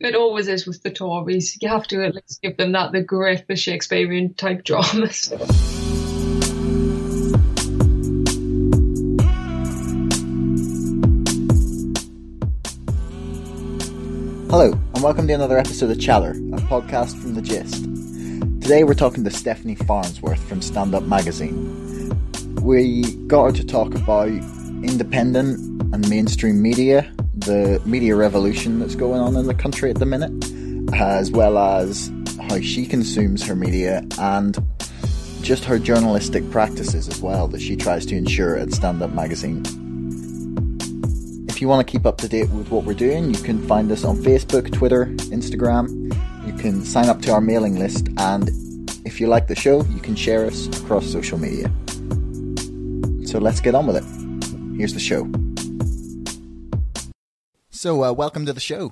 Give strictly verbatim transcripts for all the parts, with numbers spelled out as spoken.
It always is with the Tories. You have to at least give them that. They're great for Shakespearean type dramas. Hello, and welcome to another episode of Chatter, a podcast from The Gist. Today we're talking to Stephanie Farnsworth from Stand Up Magazine. We got her to talk about independent and mainstream media, the media revolution that's going on in the country at the minute, as well as how she consumes her media and just her journalistic practices as well that she tries to ensure at Stand Up Magazine. If you want to keep up to date with what we're doing, you can find us on Facebook, Twitter, Instagram. You can sign up to our mailing list, and if you like the show, you can share us across social media. So let's get on with it. Here's the show. So, uh, welcome to the show.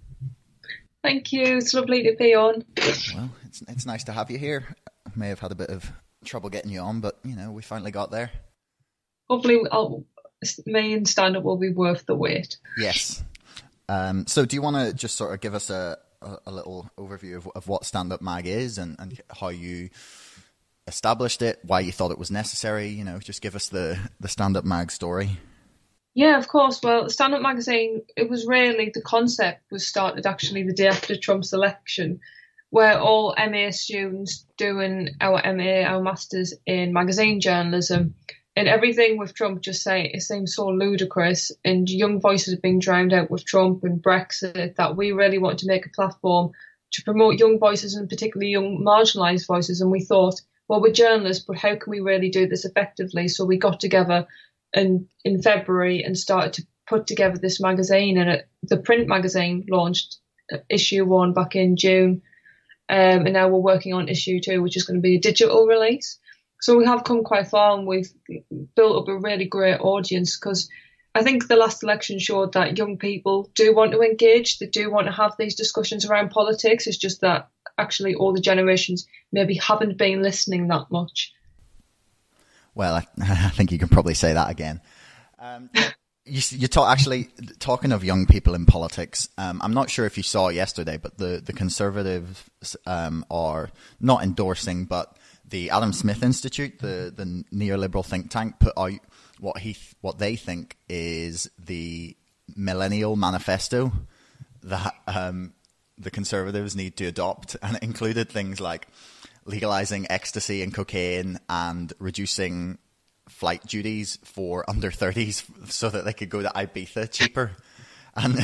Thank you. It's lovely to be on. Well, it's it's nice to have you here. I may have had a bit of trouble getting you on, but, you know, we finally got there. Hopefully, I'll, me and stand-up will be worth the wait. Yes. Um, so do you want to just sort of give us a, a, a little overview of, of what Stand Up Mag is and, and how you established it, why you thought it was necessary? You know, just give us the, the Stand Up Mag story. Yeah, of course. Well, Stand Up Magazine, it was really, the concept was started actually the day after Trump's election, where all M A students doing our M A, our Masters in Magazine Journalism, and everything with Trump just say it seems so ludicrous, and young voices are being drowned out with Trump and Brexit, that we really want to make a platform to promote young voices and particularly young marginalised voices. And we thought, well, we're journalists, but how can we really do this effectively? So we got together in, in February and started to put together this magazine, and it, the print magazine launched issue one back in June, um, and now we're working on issue two, which is going to be a digital release. So we have come quite far, and we've built up a really great audience, because I think the last election showed that young people do want to engage, they do want to have these discussions around politics. It's just that actually all the generations maybe haven't been listening that much. Well, I, I think you can probably say that again. Um, you, you talk, actually, talking of young people in politics, um, I'm not sure if you saw yesterday, but the, the Conservatives um, are not endorsing, but the Adam Smith Institute, the, the neoliberal think tank, put out what he what they think is the millennial manifesto that um, the Conservatives need to adopt, and it included things like legalizing ecstasy and cocaine and reducing flight duties for under thirties so that they could go to Ibiza cheaper. And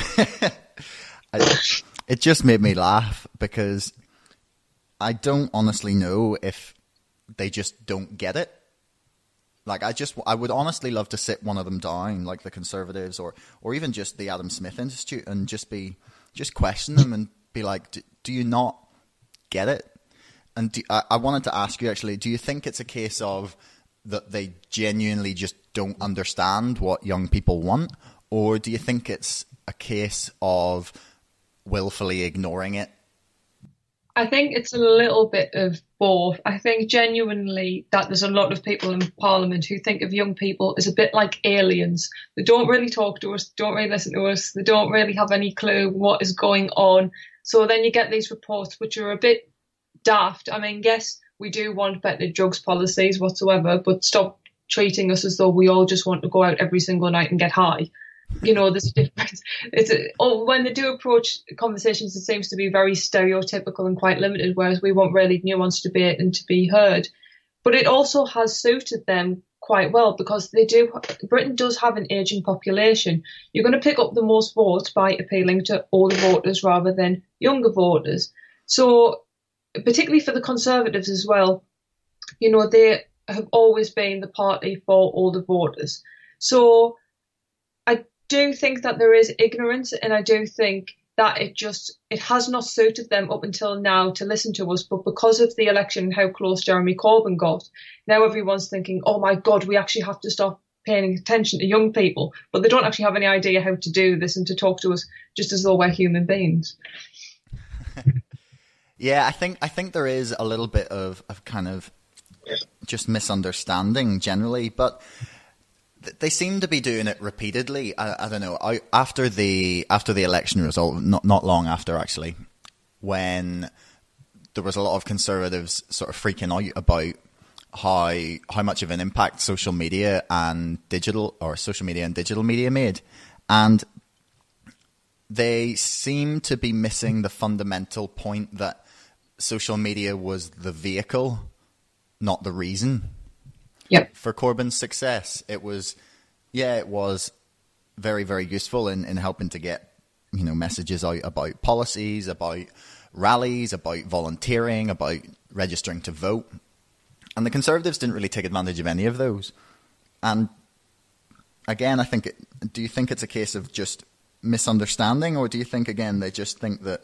I, it just made me laugh, because I don't honestly know if they just don't get it. Like, I just, I would honestly love to sit one of them down, like the Conservatives or, or even just the Adam Smith Institute, and just be, just question them and be like, do, do you not get it? And do, I, I wanted to ask you actually, do you think it's a case of that they genuinely just don't understand what young people want? Or do you think it's a case of willfully ignoring it? I think it's a little bit of both. I think genuinely that there's a lot of people in Parliament who think of young people as a bit like aliens. They don't really talk to us, don't really listen to us, they don't really have any clue what is going on. So then you get these reports which are a bit daft. I mean, yes, we do want better drugs policies whatsoever, but stop treating us as though we all just want to go out every single night and get high. You know, there's a difference. It's a, oh, when they do approach conversations, it seems to be very stereotypical and quite limited, whereas we want really nuanced debate and to be heard. But it also has suited them quite well, because they do. Britain does have an ageing population. You're going to pick up the most votes by appealing to older voters rather than younger voters. So, particularly for the Conservatives as well, you know, they have always been the party for older voters. So I do think that there is ignorance, and I do think that it just, it has not suited them up until now to listen to us. But because of the election and how close Jeremy Corbyn got, now everyone's thinking, oh my God, we actually have to stop paying attention to young people. But they don't actually have any idea how to do this and to talk to us just as though we're human beings. Yeah, I think I think there is a little bit of, of kind of just misunderstanding generally, but They seem to be doing it repeatedly. I, I don't know. I, after the after the election result, not not long after actually, when there was a lot of Conservatives sort of freaking out about how how much of an impact social media and digital or social media and digital media made, and they seem to be missing the fundamental point that social media was the vehicle, not the reason. Yep. For Corbyn's success, it was, yeah, it was very, very useful in, in helping to get, you know, messages out about policies, about rallies, about volunteering, about registering to vote. And the Conservatives didn't really take advantage of any of those. And again, I think, it, do you think it's a case of just misunderstanding, or do you think, again, they just think that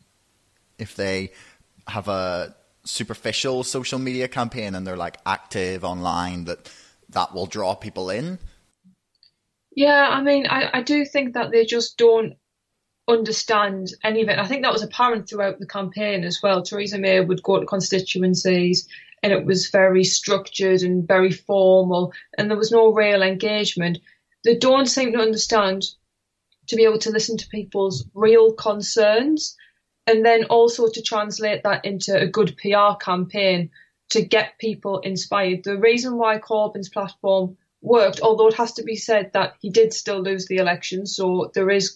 if they have a superficial social media campaign and they're like active online, that that will draw people in? Yeah, I mean, I, I do think that they just don't understand any of it. I think that was apparent throughout the campaign as well. Theresa May would go to constituencies and it was very structured and very formal and there was no real engagement. They don't seem to understand to be able to listen to people's real concerns, and then also to translate that into a good P R campaign to get people inspired. The reason why Corbyn's platform worked, although it has to be said that he did still lose the election, so there is,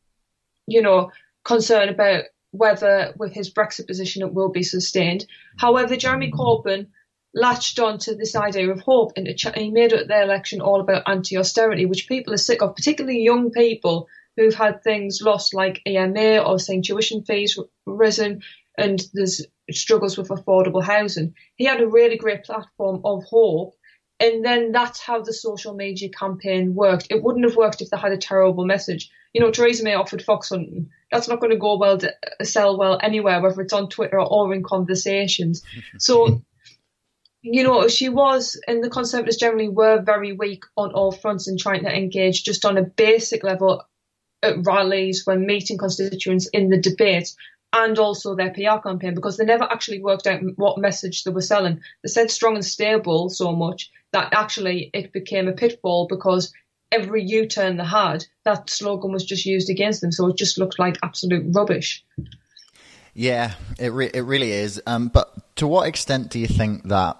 you know, concern about whether with his Brexit position it will be sustained. However, Jeremy Corbyn latched on to this idea of hope, and he made it their election all about anti-austerity, which people are sick of, particularly young people who've had things lost like E M A or saying tuition fees risen and there's struggles with affordable housing. He had a really great platform of hope, and then that's how the social media campaign worked. It wouldn't have worked if they had a terrible message. You know, Theresa May offered fox hunting. That's not going to go well, to sell well anywhere, whether it's on Twitter or in conversations. So, you know, she was, and the Conservatives generally were very weak on all fronts in trying to engage just on a basic level at rallies, when meeting constituents, in the debate, and also their P R campaign, because they never actually worked out what message they were selling. They said strong and stable so much that actually it became a pitfall, because every U-turn they had, that slogan was just used against them. So it just looked like absolute rubbish. Yeah, it re- it really is. Um, but to what extent do you think that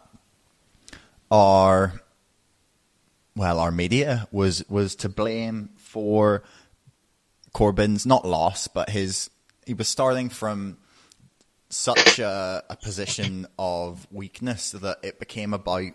our, well, our media was, was to blame for Corbyn's, not loss, but his, he was starting from such a, a position of weakness that it became about,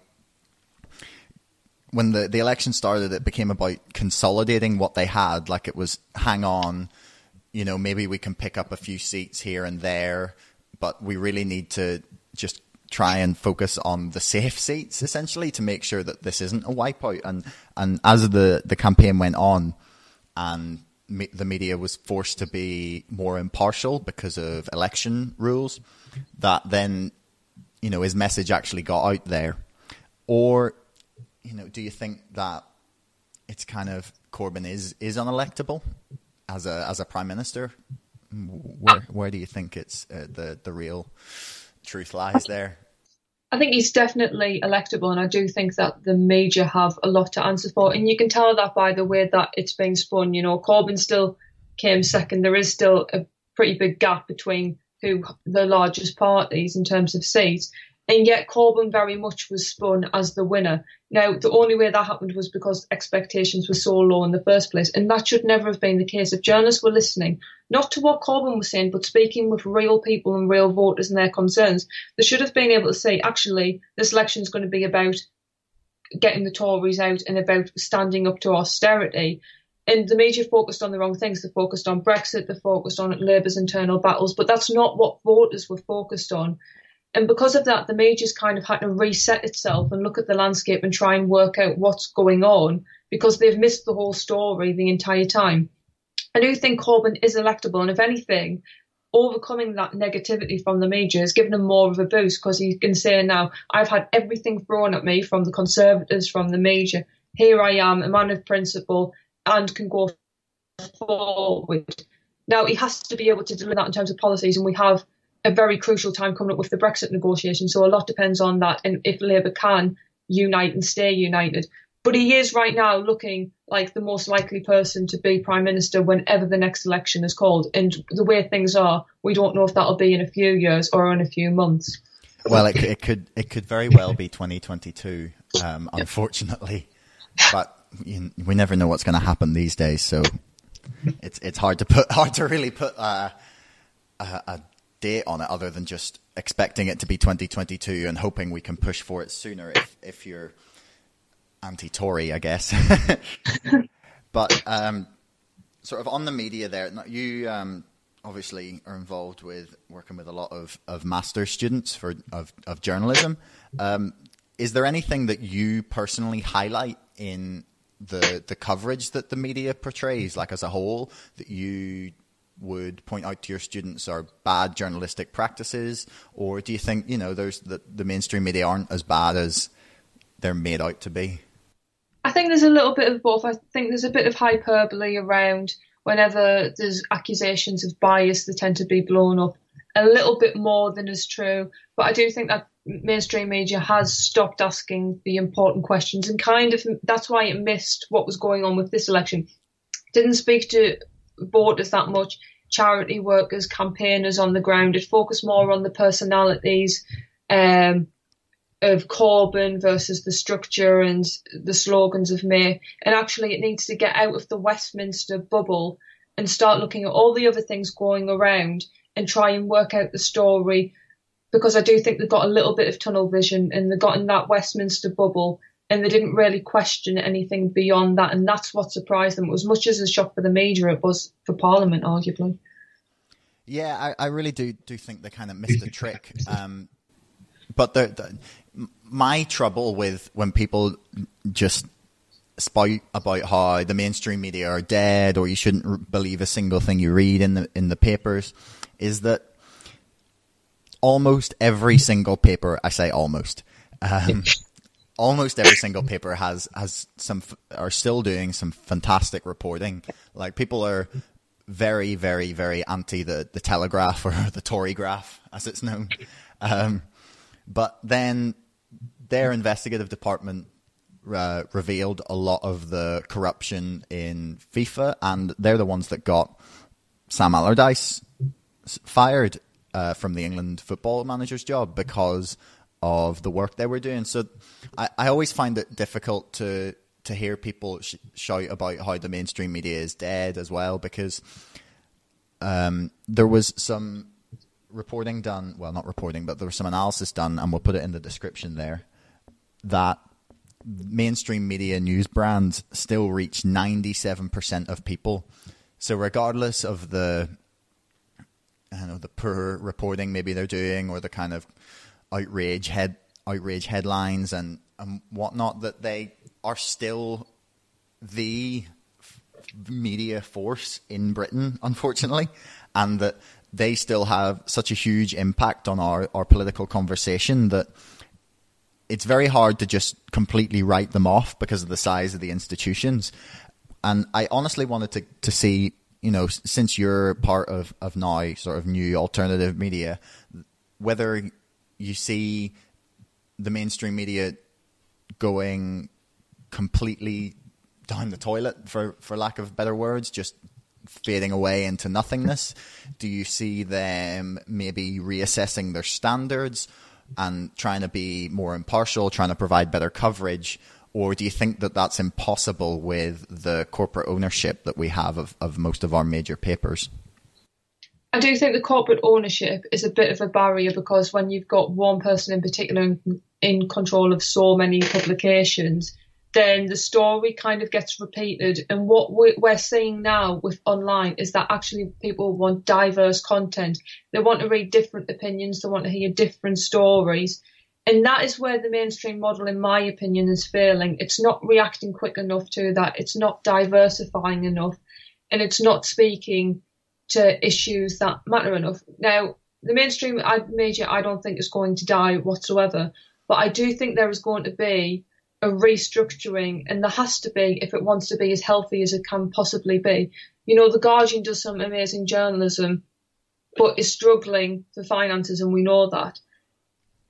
when the, the election started, it became about consolidating what they had. Like it was, hang on, you know, maybe we can pick up a few seats here and there, but we really need to just try and focus on the safe seats, essentially, to make sure that this isn't a wipeout. And, and as the, the campaign went on and me, the media was forced to be more impartial because of election rules, that then, you know, his message actually got out there. Or, you know, do you think that it's kind of Corbyn is, is unelectable as a as a prime minister? Where where do you think it's uh, the the real truth lies there? I think he's definitely electable, and I do think that the media have a lot to answer for. And you can tell that by the way that it's being spun. You know, Corbyn still came second. There is still a pretty big gap between who the largest parties in terms of seats. And yet Corbyn very much was spun as the winner. Now, the only way that happened was because expectations were so low in the first place. And that should never have been the case. If journalists were listening, not to what Corbyn was saying, but speaking with real people and real voters and their concerns, they should have been able to say, actually, this election is going to be about getting the Tories out and about standing up to austerity. And the media focused on the wrong things. They focused on Brexit, they focused on Labour's internal battles, but that's not what voters were focused on. And because of that, the media's kind of had to reset itself and look at the landscape and try and work out what's going on, because they've missed the whole story the entire time. I do think Corbyn is electable, and if anything, overcoming that negativity from the media has given him more of a boost, because he can say now, I've had everything thrown at me from the Conservatives, from the media. Here I am, a man of principle, and can go forward. Now, he has to be able to deliver that in terms of policies, and we have a very crucial time coming up with the Brexit negotiations. So a lot depends on that, and if Labour can unite and stay united. But he is right now looking like the most likely person to be Prime Minister whenever the next election is called. And the way things are, we don't know if that'll be in a few years or in a few months. Well, it, it could it could very well be twenty twenty-two, um, unfortunately. But you, we never know what's going to happen these days, so it's it's hard to put hard to really put a, a, a date on it, other than just expecting it to be twenty twenty-two and hoping we can push for it sooner if if you're anti-Tory, I guess. But um, sort of on the media there, you um, obviously are involved with working with a lot of, of master's students for of, of journalism. Um, is there anything that you personally highlight in the the coverage that the media portrays, like as a whole, that you would point out to your students are bad journalistic practices? Or do you think, you know, there's the, the mainstream media aren't as bad as they're made out to be? I think there's a little bit of both. I think there's a bit of hyperbole around whenever there's accusations of bias, they tend to be blown up a little bit more than is true. But I do think that mainstream media has stopped asking the important questions, and kind of that's why it missed what was going on with this election. Didn't speak to voters that much, charity workers, campaigners on the ground. It focused more on the personalities um, of Corbyn versus the structure and the slogans of May. And actually it needs to get out of the Westminster bubble and start looking at all the other things going around and try and work out the story, because I do think they've got a little bit of tunnel vision and they got in that Westminster bubble and they didn't really question anything beyond that. And that's what surprised them. As much as a shock for the media, it was for Parliament, arguably. Yeah, I, I really do do think they kind of missed the trick. Um, but the, the, my trouble with when people just spout about how the mainstream media are dead or you shouldn't believe a single thing you read in the in the papers is that almost every single paper, I say almost, um, almost every single paper has has some are still doing some fantastic reporting. Like, people are very, very, very anti the, the Telegraph, or the Tory graph, as it's known. Um, but then their investigative department uh, revealed a lot of the corruption in FIFA, and they're the ones that got Sam Allardyce fired uh, from the England football manager's job because of the work they were doing. So I, I always find it difficult to to hear people sh- shout about how the mainstream media is dead as well, because um, there was some reporting done, well, not reporting, but there was some analysis done, and we'll put it in the description there, that mainstream media news brands still reach ninety-seven percent of people. So regardless of the, I don't know, the poor reporting maybe they're doing, or the kind of outrage head outrage headlines and, and whatnot, that they are still the f- media force in Britain, unfortunately, and that they still have such a huge impact on our, our political conversation that it's very hard to just completely write them off because of the size of the institutions. And I honestly wanted to, to see, you know, since you're part of, of now sort of new alternative media, whether you see the mainstream media going completely down the toilet, for, for lack of better words, just fading away into nothingness. Do you see them maybe reassessing their standards and trying to be more impartial, trying to provide better coverage? Or do you think that that's impossible with the corporate ownership that we have of, of most of our major papers? I do think the corporate ownership is a bit of a barrier, because when you've got one person in particular in, in control of so many publications, then the story kind of gets repeated. And what we're seeing now with online is that actually people want diverse content. They want to read different opinions. They want to hear different stories. And that is where the mainstream model, in my opinion, is failing. It's not reacting quick enough to that. It's not diversifying enough. And it's not speaking to issues that matter enough. Now, the mainstream media, I don't think is going to die whatsoever. But I do think there is going to be a restructuring, and there has to be if it wants to be as healthy as it can possibly be. You know, The Guardian does some amazing journalism, but is struggling for finances, and we know that.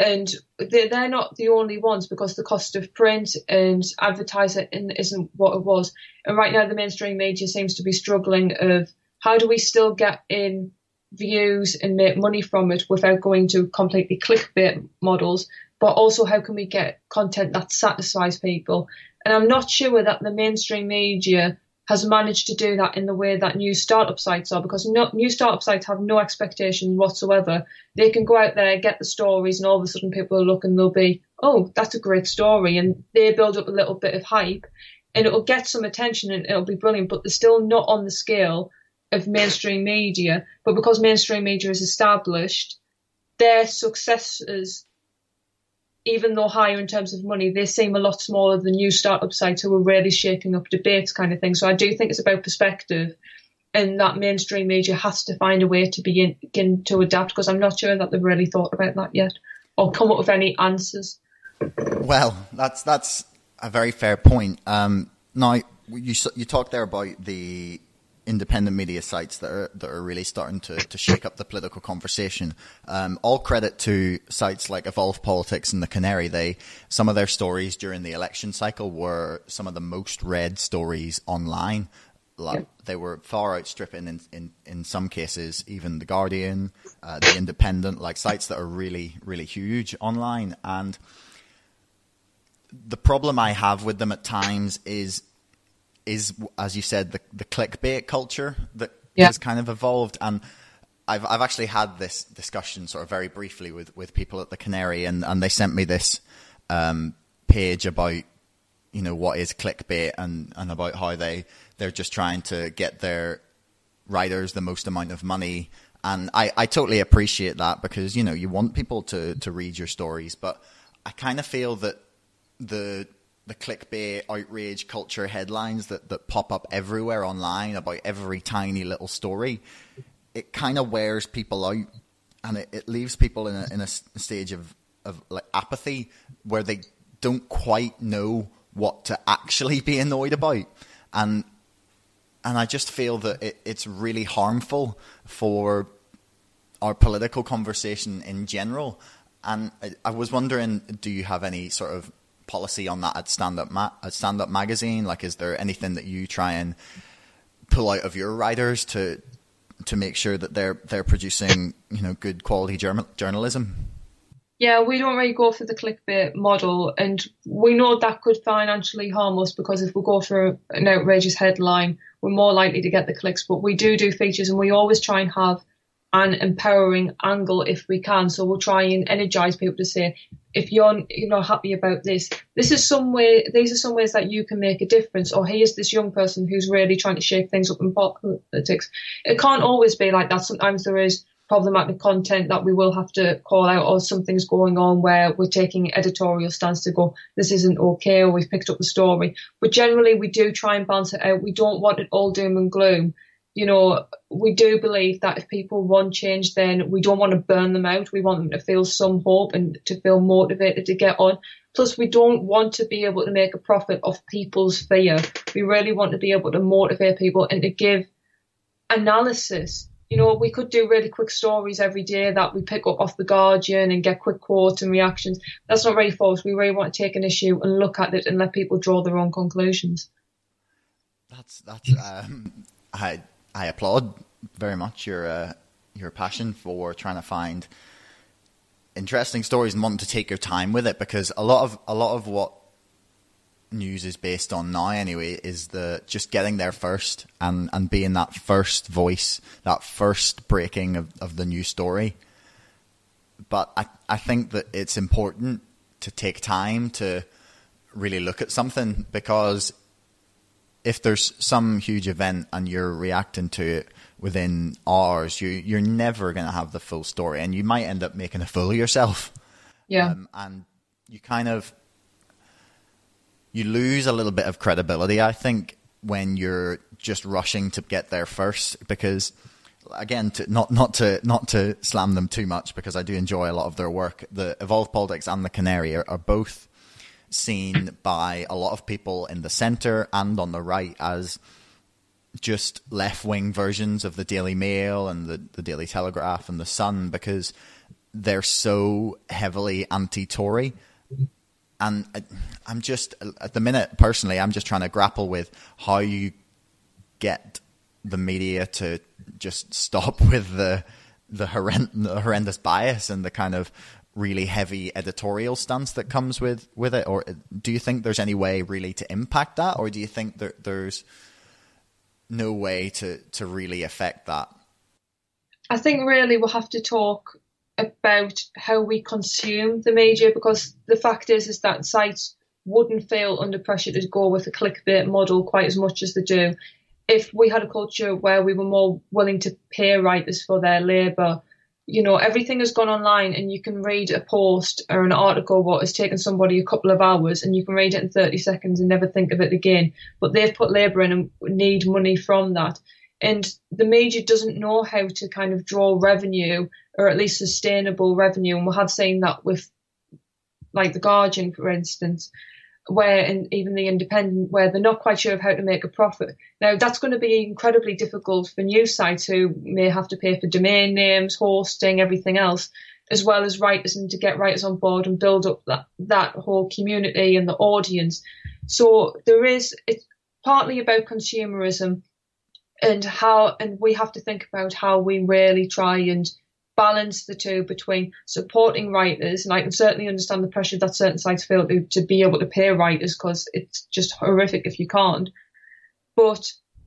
And they're, they're not the only ones, because the cost of print and advertising isn't what it was. And right now the mainstream media seems to be struggling of how do we still get in views and make money from it without going to completely clickbait models, but also how can we get content that satisfies people. And I'm not sure that the mainstream media has managed to do that in the way that new startup sites are, because no, new startup sites have no expectations whatsoever. They can go out there, get the stories, and all of a sudden people will look and they'll be, oh, that's a great story. And they build up a little bit of hype and it'll get some attention and it'll be brilliant, but they're still not on the scale of mainstream media. But because mainstream media is established, their successes, even though higher in terms of money, they seem a lot smaller than new startup sites who are really shaking up debates kind of thing. So I do think it's about perspective, and that mainstream media has to find a way to begin, begin to adapt, because I'm not sure that they've really thought about that yet or come up with any answers. Well, that's that's a very fair point. Um, now, you you talked there about the independent media sites that are that are really starting to, to shake up the political conversation. Um, all credit to sites like Evolve Politics and The Canary. They some of their stories during the election cycle were some of the most read stories online. Like, yeah. They were far outstripping in, in, in some cases even The Guardian, uh, The Independent, like sites that are really, really huge online. And the problem I have with them at times is is, as you said, the, the clickbait culture that yeah. has kind of evolved. And I've I've actually had this discussion sort of very briefly with, with people at The Canary, and, and they sent me this um, page about, you know, what is clickbait, and, and about how they, they're just trying to get their writers the most amount of money. And I, I totally appreciate that, because, you know, you want people to, to read your stories. But I kind of feel that the... the clickbait outrage culture headlines that, that pop up everywhere online about every tiny little story, it kind of wears people out, and it, it leaves people in a, in a stage of, of like apathy where they don't quite know what to actually be annoyed about. And and I just feel that it, it's really harmful for our political conversation in general. And I, I was wondering, do you have any sort of policy on that at Stand Up Ma- at Stand Up Magazine? Like, is there anything that you try and pull out of your writers to to make sure that they're they're producing, you know, good quality journal- journalism? Yeah, we don't really go for the clickbait model, and we know that could financially harm us, because if we go for an outrageous headline, we're more likely to get the clicks. But we do do features, and we always try and have an empowering angle if we can. So we'll try and energize people to say, if you're you're not happy about this, this is some way, these are some ways that you can make a difference. Or here's this young person who's really trying to shake things up in politics. It can't always be like that. Sometimes there is problematic content that we will have to call out, or something's going on where we're taking editorial stance to go, this isn't okay, or we've picked up the story. But generally we do try and balance it out. We don't want it all doom and gloom. You know, we do believe that if people want change, then we don't want to burn them out. We want them to feel some hope and to feel motivated to get on. Plus, we don't want to be able to make a profit off people's fear. We really want to be able to motivate people and to give analysis. You know, we could do really quick stories every day that we pick up off The Guardian and get quick quotes and reactions. That's not really for us. We really want to take an issue and look at it and let people draw their own conclusions. That's, that's, um, I, I applaud very much your uh, your passion for trying to find interesting stories and wanting to take your time with it, because a lot of a lot of what news is based on now anyway is the just getting there first and, and being that first voice, that first breaking of, of the news story. But I, I think that it's important to take time to really look at something, because if there's some huge event and you're reacting to it within hours, you, you're never going to have the full story, and you might end up making a fool of yourself. Yeah. Um, and you kind of, you lose a little bit of credibility, I think, when you're just rushing to get there first, because again, to, not, not to, not to slam them too much, because I do enjoy a lot of their work. The Evolve Politics and The Canary are, are both seen by a lot of people in the centre and on the right as just left-wing versions of the Daily Mail and the, the Daily Telegraph and the Sun, because they're so heavily anti-Tory. And I'm just, at the minute, personally, I'm just trying to grapple with how you get the media to just stop with the the, horrend- the horrendous bias and the kind of really heavy editorial stance that comes with, with it. Or do you think there's any way really to impact that? Or do you think that there's no way to, to really affect that? I think really we'll have to talk about how we consume the media, because the fact is is that sites wouldn't feel under pressure to go with a clickbait model quite as much as they do if we had a culture where we were more willing to pay writers for their labour. You know, everything has gone online, and you can read a post or an article what has taken somebody a couple of hours, and you can read it in thirty seconds and never think of it again. But they've put labour in and need money from that. And the media doesn't know how to kind of draw revenue, or at least sustainable revenue. And we have seen that with, like, The Guardian, for instance, where, and even The Independent, where they're not quite sure of how to make a profit. Now, that's going to be incredibly difficult for news sites who may have to pay for domain names, hosting, everything else, as well as writers, and to get writers on board and build up that, that whole community and the audience. So there is, it's partly about consumerism, and how, and we have to think about how we really try and balance the two between supporting writers. And I can certainly understand the pressure that certain sites feel to, to be able to pay writers, because it's just horrific if you can't. But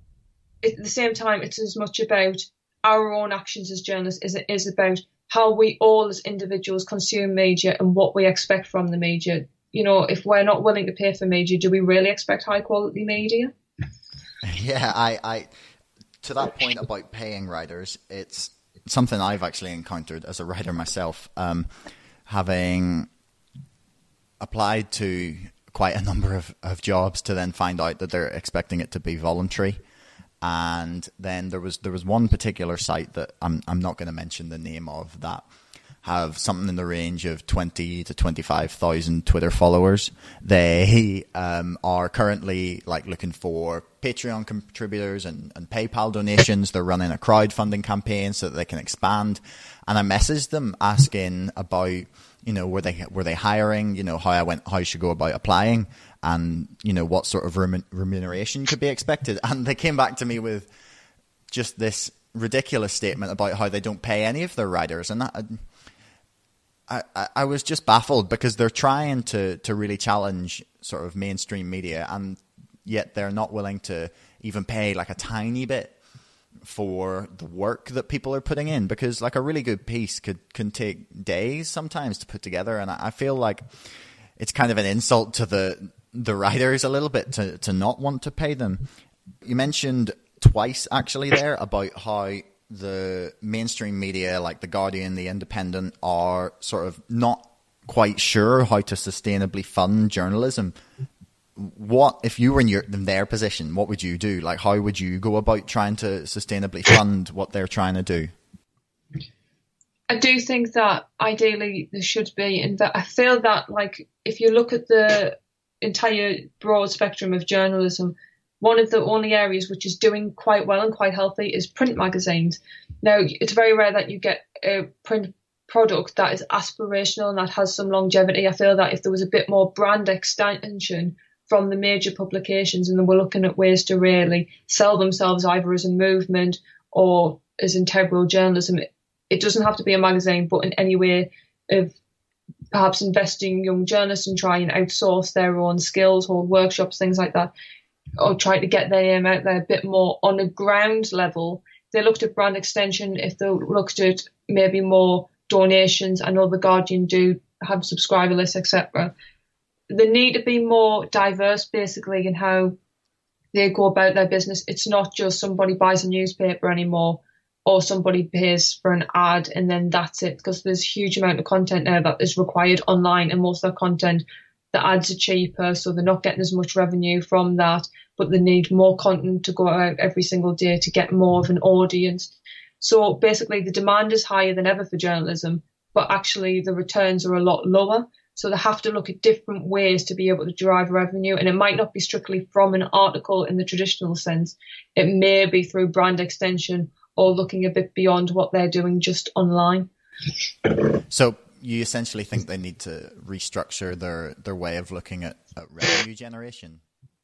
at the same time, it's as much about our own actions as journalists as it is about how we all as individuals consume media and what we expect from the media. You know, if we're not willing to pay for media, do we really expect high quality media? Yeah, I, I to that point about paying writers, it's something I've actually encountered as a writer myself, um, having applied to quite a number of, of jobs to then find out that they're expecting it to be voluntary. And then there was there was one particular site that I'm I'm not going to mention the name of, that have something in the range of twenty to twenty-five thousand Twitter followers. They um, are currently like looking for Patreon contributors and, and PayPal donations. They're running a crowdfunding campaign so that they can expand. And I messaged them asking about, you know, were they were they hiring, you know, how I went, how I should go about applying, and, you know, what sort of remuneration could be expected. And they came back to me with just this ridiculous statement about how they don't pay any of their writers. And that, I, I, I was just baffled, because they're trying to, to really challenge sort of mainstream media, and yet they're not willing to even pay like a tiny bit for the work that people are putting in, because like a really good piece could can take days sometimes to put together. And I feel like it's kind of an insult to the the writers a little bit to, to not want to pay them. You mentioned twice actually there about how the mainstream media like The Guardian, The Independent are sort of not quite sure how to sustainably fund journalism. What, if you were in, your, in their position, what would you do? Like, how would you go about trying to sustainably fund what they're trying to do? I do think that ideally there should be, and that I feel that, like, if you look at the entire broad spectrum of journalism, one of the only areas which is doing quite well and quite healthy is print magazines. Now, it's very rare that you get a print product that is aspirational and that has some longevity. I feel that if there was a bit more brand extension from the major publications, and then we're looking at ways to really sell themselves either as a movement or as integral journalism, it, it doesn't have to be a magazine, but in any way of perhaps investing young journalists and try and outsource their own skills, hold workshops, things like that, or try to get their name out there a bit more on a ground level. They looked at brand extension, if they looked at maybe more donations. I know The Guardian do have subscriber lists, et cetera. They need to be more diverse, basically, in how they go about their business. It's not just somebody buys a newspaper anymore, or somebody pays for an ad and then that's it, because there's a huge amount of content now that is required online, and most of that content, the ads are cheaper, so they're not getting as much revenue from that, but they need more content to go out every single day to get more of an audience. So basically the demand is higher than ever for journalism, but actually the returns are a lot lower. So they have to look at different ways to be able to derive revenue. And it might not be strictly from an article in the traditional sense. It may be through brand extension or looking a bit beyond what they're doing just online. So you essentially think they need to restructure their, their way of looking at, at revenue generation?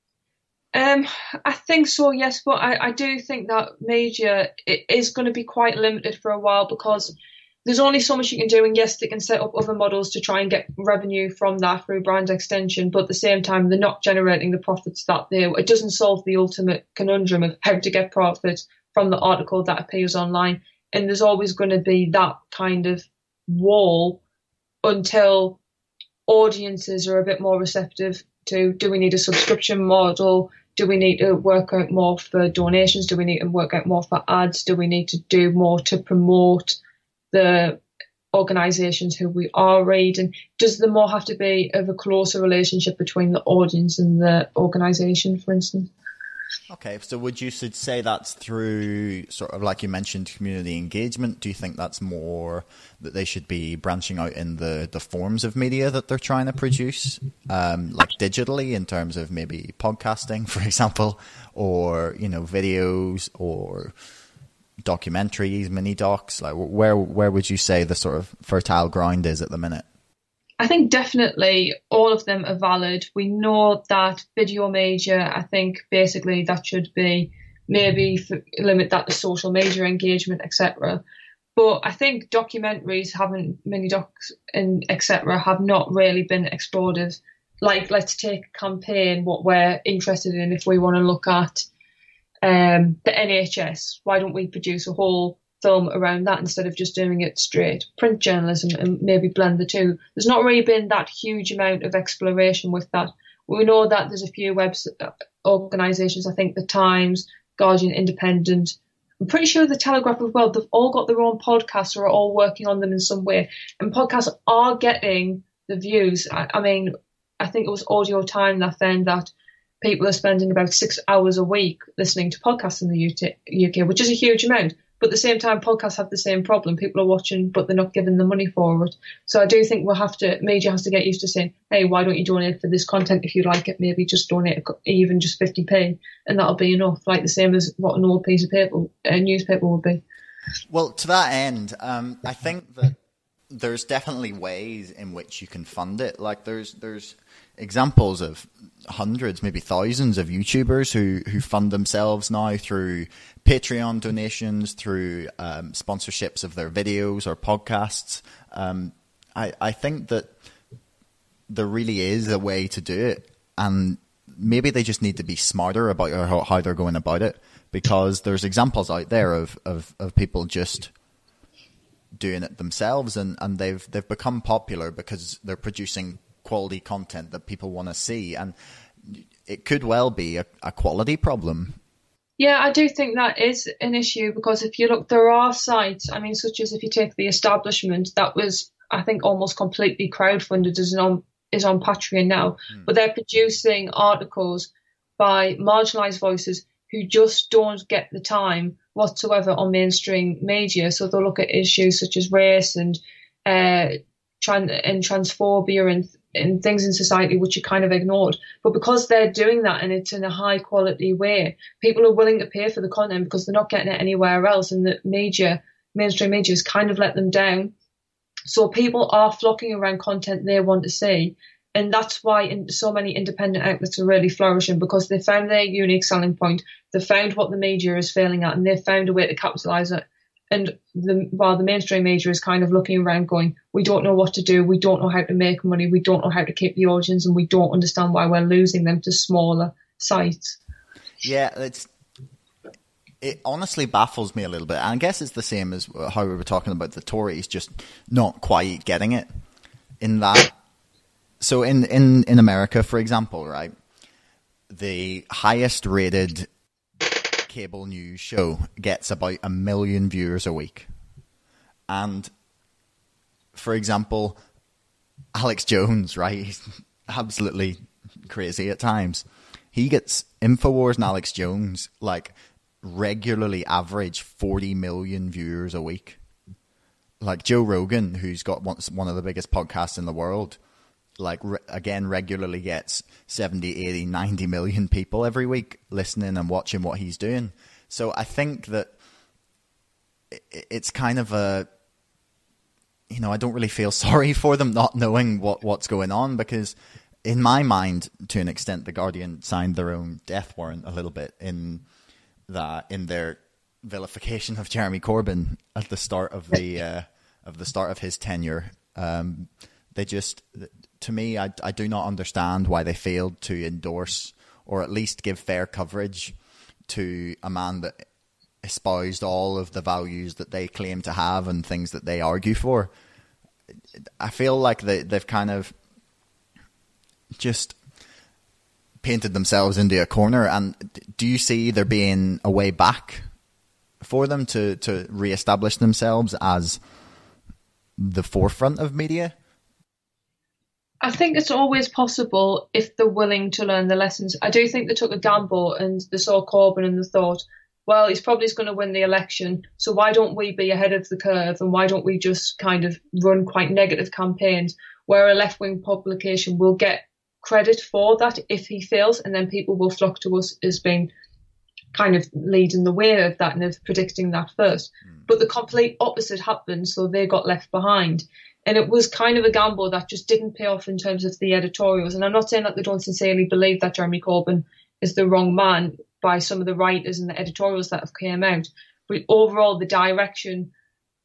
Um, I think so, yes, but I, I do think that media it is going to be quite limited for a while because there's only so much you can do, and yes, they can set up other models to try and get revenue from that through brand extension, but at the same time, they're not generating the profits that they. It doesn't solve the ultimate conundrum of how to get profit from the article that appears online, and there's always going to be that kind of wall until audiences are a bit more receptive to, do we need a subscription model? Do we need to work out more for donations? Do we need to work out more for ads? Do we need to do more to promote the organisations who we are reading? Does there more have to be of a closer relationship between the audience and the organisation, for instance? Okay, so would you should say that's through sort of like you mentioned community engagement? Do you think that's more that they should be branching out in the, the forms of media that they're trying to produce, um, like digitally in terms of maybe podcasting, for example, or, you know, videos or documentaries, mini docs? Like where where would you say the sort of fertile ground is at the minute? I think definitely all of them are valid. We know that video media, I think basically that should be maybe for, limit that to social media engagement, et cetera. But I think documentaries, having mini docs and et cetera, have not really been explored as, like, let's take a campaign, what we're interested in. If we want to look at um, the N H S, why don't we produce a whole film around that instead of just doing it straight print journalism and maybe blend the two? There's not really been that huge amount of exploration with that. We know that there's a few web organisations, I think the Times, Guardian, Independent, I'm pretty sure the Telegraph as well, they've all got their own podcasts or are all working on them in some way. And podcasts are getting the views. I, I mean, I think it was Audio Time that found that people are spending about six hours a week listening to podcasts in the U K, which is a huge amount. But at the same time, podcasts have the same problem. People are watching, but they're not giving the money for it. So I do think we'll have to, media has to get used to saying, hey, why don't you donate for this content? If you like it, maybe just donate even just fifty p, and that'll be enough, like the same as what an old piece of paper, a newspaper would be. Well, to that end, um, I think that there's definitely ways in which you can fund it. Like there's there's examples of hundreds, maybe thousands of YouTubers who, who fund themselves now through Patreon donations, through um, sponsorships of their videos or podcasts. Um, I, I think that there really is a way to do it, and maybe they just need to be smarter about how, how they're going about it, because there's examples out there of, of, of people just doing it themselves, and, and they've they've become popular because they're producing quality content that people want to see, and it could well be a, a quality problem. Yeah, I do think that is an issue, because if you look, there are sites, I mean, such as if you take The Establishment, that was, I think, almost completely crowdfunded, is on, is on Patreon now, mm. but they're producing articles by marginalised voices who just don't get the time whatsoever on mainstream media. So they'll look at issues such as race and uh, tran- and transphobia and and things in society which are kind of ignored. But because they're doing that and it's in a high quality way, people are willing to pay for the content because they're not getting it anywhere else, and the media, mainstream media, has kind of let them down. So people are flocking around content they want to see. And that's why in, so many independent outlets are really flourishing, because they found their unique selling point. They found what the media is failing at, and they've found a way to capitalise it. And the, while the mainstream media is kind of looking around going, we don't know what to do, we don't know how to make money, we don't know how to keep the audience, and we don't understand why we're losing them to smaller sites. Yeah, it's it honestly baffles me a little bit. And I guess it's the same as how we were talking about the Tories just not quite getting it in that. So in, in, in America, for example, right, the highest rated cable news show gets about a million viewers a week. And for example, Alex Jones, right, he's absolutely crazy at times. He gets InfoWars and Alex Jones like regularly average forty million viewers a week. Like Joe Rogan, who's got one, one of the biggest podcasts in the world, like re- again regularly gets seventy, eighty, ninety million people every week listening and watching what he's doing. So I think that it, it's kind of a you know, I don't really feel sorry for them not knowing what, what's going on, because in my mind, to an extent, The Guardian signed their own death warrant a little bit in that in their vilification of Jeremy Corbyn at the start of the uh, of the start of his tenure. Um, they just, to me, I, I do not understand why they failed to endorse or at least give fair coverage to a man that espoused all of the values that they claim to have and things that they argue for. I feel like they, they've kind of just painted themselves into a corner. And do you see there being a way back for them to, to reestablish themselves as the forefront of media? I think it's always possible if they're willing to learn the lessons. I do think they took a gamble and they saw Corbyn and they thought, well, he's probably going to win the election, so why don't we be ahead of the curve and why don't we just kind of run quite negative campaigns where a left-wing publication will get credit for that if he fails, and then people will flock to us as being kind of leading the way of that and of predicting that first. Mm. But the complete opposite happened, so they got left behind. And it was kind of a gamble that just didn't pay off in terms of the editorials. And I'm not saying that they don't sincerely believe that Jeremy Corbyn is the wrong man by some of the writers and the editorials that have came out. But overall, the direction,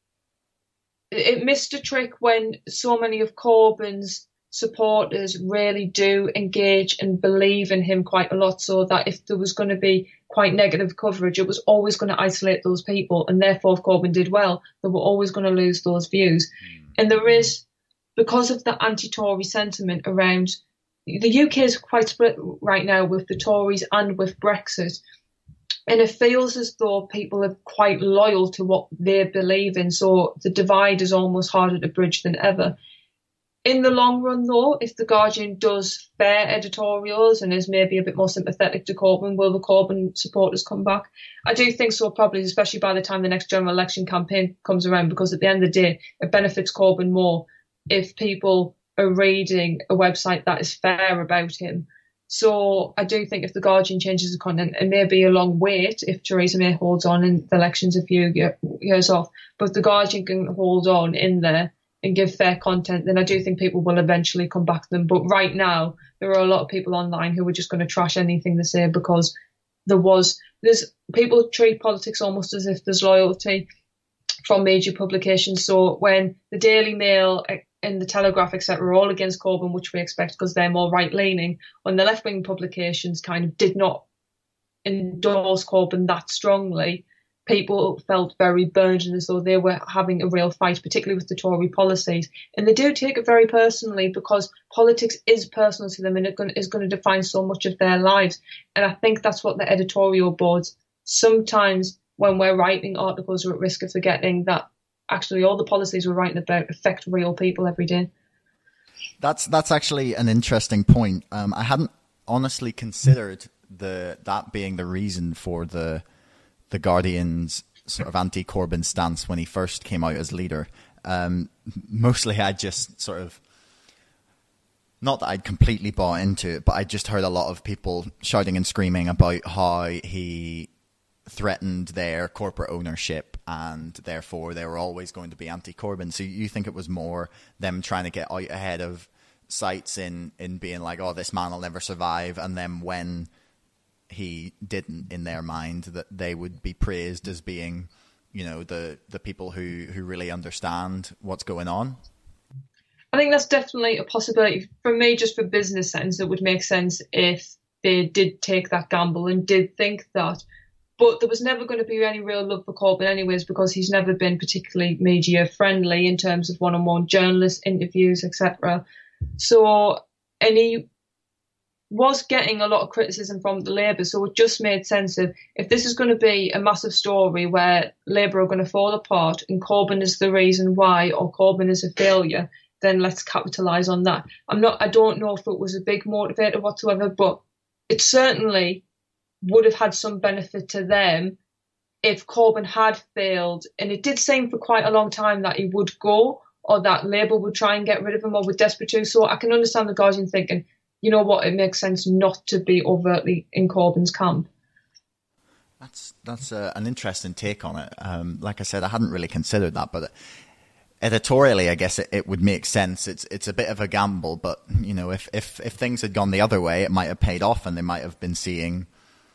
it missed a trick when so many of Corbyn's supporters really do engage and believe in him quite a lot, so that if there was going to be quite negative coverage, it was always going to isolate those people. And therefore, if Corbyn did well, they were always going to lose those views. Mm. And there is, because of the anti-Tory sentiment around, the U K is quite split right now with the Tories and with Brexit. And it feels as though people are quite loyal to what they believe in. So the divide is almost harder to bridge than ever. In the long run, though, if The Guardian does fair editorials and is maybe a bit more sympathetic to Corbyn, will the Corbyn supporters come back? I do think so, probably, especially by the time the next general election campaign comes around, because at the end of the day, it benefits Corbyn more if people are reading a website that is fair about him. So I do think if The Guardian changes the content, it may be a long wait if Theresa May holds on and the election's a few years off. But if The Guardian can hold on in there and give fair content, then I do think people will eventually come back to them. But right now, there are a lot of people online who are just going to trash anything they say, because there was, there's people treat politics almost as if there's loyalty from major publications. So when the Daily Mail and the Telegraph, et cetera, are all against Corbyn, which we expect because they're more right-leaning, when the left-wing publications kind of did not endorse Corbyn that strongly, people felt very burned and as though they were having a real fight, particularly with the Tory policies. And they do take it very personally, because politics is personal to them and it is going to define so much of their lives. And I think that's what the editorial boards, sometimes when we're writing articles, are at risk of forgetting that actually all the policies we're writing about affect real people every day. That's that's actually an interesting point. Um, I hadn't honestly considered the that being the reason for the the Guardian's sort of anti-Corbyn stance when he first came out as leader. Um, mostly I just sort of, not that I'd completely bought into it, but I just heard a lot of people shouting and screaming about how he threatened their corporate ownership and therefore they were always going to be anti-Corbyn. So you think it was more them trying to get out ahead of sites in, in being like, oh, this man will never survive. And then when he didn't, in their mind, that they would be praised as being, you know, the the people who who really understand what's going on? I think that's definitely a possibility. For me, just for business sense, it would make sense if they did take that gamble and did think that. But there was never going to be any real love for Corbyn anyways, because he's never been particularly media friendly in terms of one-on-one journalist interviews, et cetera. So, and he was getting a lot of criticism from the Labour, so it just made sense of, if this is going to be a massive story where Labour are going to fall apart and Corbyn is the reason why, or Corbyn is a failure, then let's capitalise on that. I'm not, I don't know if it was a big motivator whatsoever, but it certainly would have had some benefit to them if Corbyn had failed. And it did seem for quite a long time that he would go, or that Labour would try and get rid of him, or were desperate to. So I can understand the Guardian thinking, you know what, it makes sense not to be overtly in Corbyn's camp. That's that's a, an interesting take on it. Um, like I said, I hadn't really considered that, but editorially, I guess it, it would make sense. It's it's a bit of a gamble, but you know, if, if, if things had gone the other way, it might have paid off, and they might have been seeing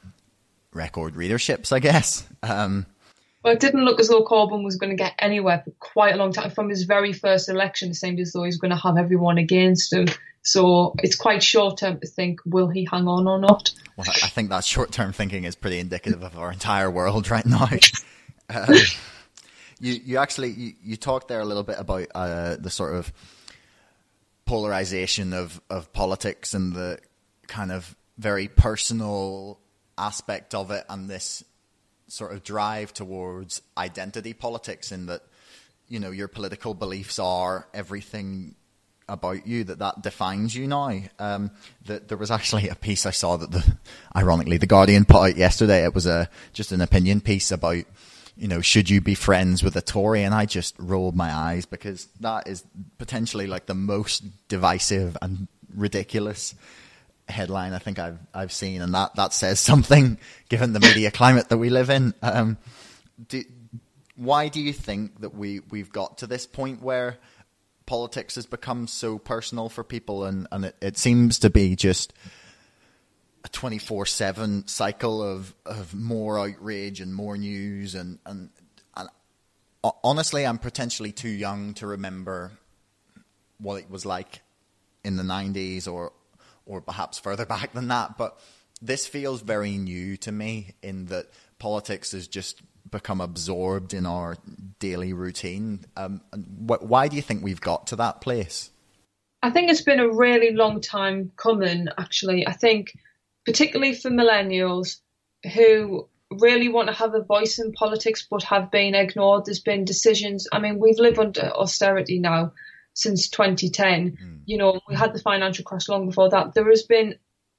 record readerships, I guess. Um, well, it didn't look as though Corbyn was going to get anywhere for quite a long time. From his very first election, it seemed as though he was going to have everyone against him. So it's quite short term to think, will he hang on or not? Well, I think that short term thinking is pretty indicative of our entire world right now. um, You you actually you, you talked there a little bit about uh, the sort of polarization of, of politics and the kind of very personal aspect of it, and this sort of drive towards identity politics, in that, you know, your political beliefs are everything about you, that that defines you now. Um, that there was actually a piece I saw that the ironically the Guardian put out yesterday. It was a just an opinion piece about, you know, should you be friends with a Tory? And I just rolled my eyes, because that is potentially like the most divisive and ridiculous headline I think I've I've seen, and that, that says something given the media climate that we live in. Um, do, why do you think that we we've got to this point where politics has become so personal for people, and and it, it seems to be just a twenty-four seven cycle of, of more outrage and more news, and, and and honestly, I'm potentially too young to remember what it was like in the nineties, or or perhaps further back than that. But this feels very new to me, in that politics has just become absorbed in our daily routine. Um, wh- why do you think we've got to that place? I think it's been a really long time coming, actually. I think particularly for millennials who really want to have a voice in politics but have been ignored. There's been decisions. I mean, we've lived under austerity now since twenty ten. Mm. You know, we had the financial crash long before that. There has been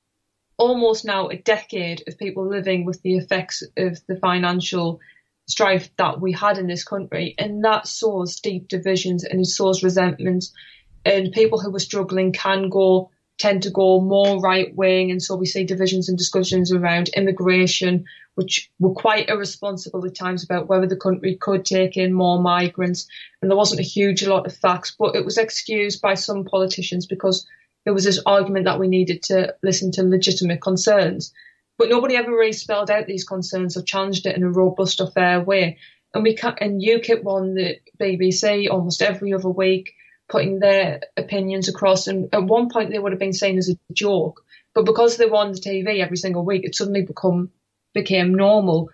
almost now a decade of people living with the effects of the financial strife that we had in this country, and that sows deep divisions and it sows resentment. And people who were struggling can go tend to go more right wing, and so we see divisions and discussions around immigration, which were quite irresponsible at times about whether the country could take in more migrants. And there wasn't a huge lot of facts, but it was excused by some politicians because there was this argument that we needed to listen to legitimate concerns. But nobody ever really spelled out these concerns or challenged it in a robust or fair way. And we can, and UKIP won the B B C almost every other week, putting their opinions across. And at one point they would have been seen as a joke, but because they were on the T V every single week, it suddenly become became normal.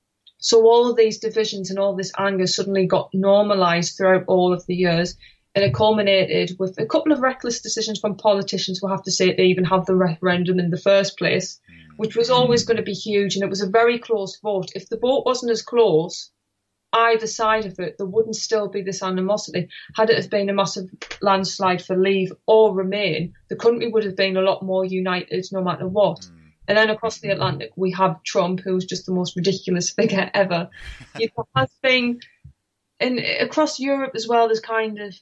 So all of these divisions and all this anger suddenly got normalised throughout all of the years. And it culminated with a couple of reckless decisions from politicians, we'll have to say, to even have the referendum in the first place, which was always going to be huge. And it was a very close vote. If the vote wasn't as close, either side of it, there wouldn't still be this animosity. Had it have been a massive landslide for Leave or Remain, the country would have been a lot more united no matter what. Mm. And then across the Atlantic, we have Trump, who's just the most ridiculous figure ever. You know, has been, and across Europe as well, there's kind of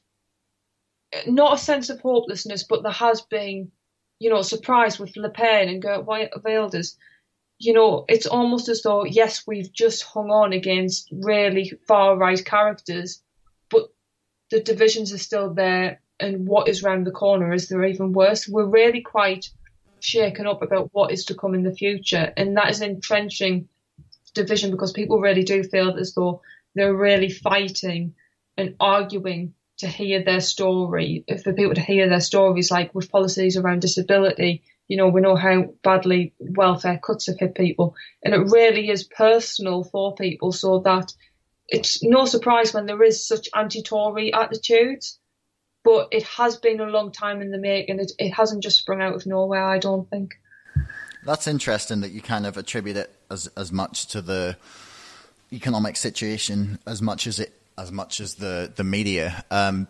not a sense of hopelessness, but there has been, you know, surprise with Le Pen and Geert Wilders. You know, it's almost as though, yes, we've just hung on against really far-right characters, but the divisions are still there, and what is round the corner is they're even worse. We're really quite shaken up about what is to come in the future, and that is entrenching division, because people really do feel as though they're really fighting and arguing to hear their story, for people to hear their stories, like with policies around disability. You know, we know how badly welfare cuts have hit people, and it really is personal for people, so that it's no surprise when there is such anti-Tory attitudes, but it has been a long time in the making. It, it hasn't just sprung out of nowhere, I don't think. That's interesting that you kind of attribute it as as much to the economic situation as much as it as much as the the media. Um,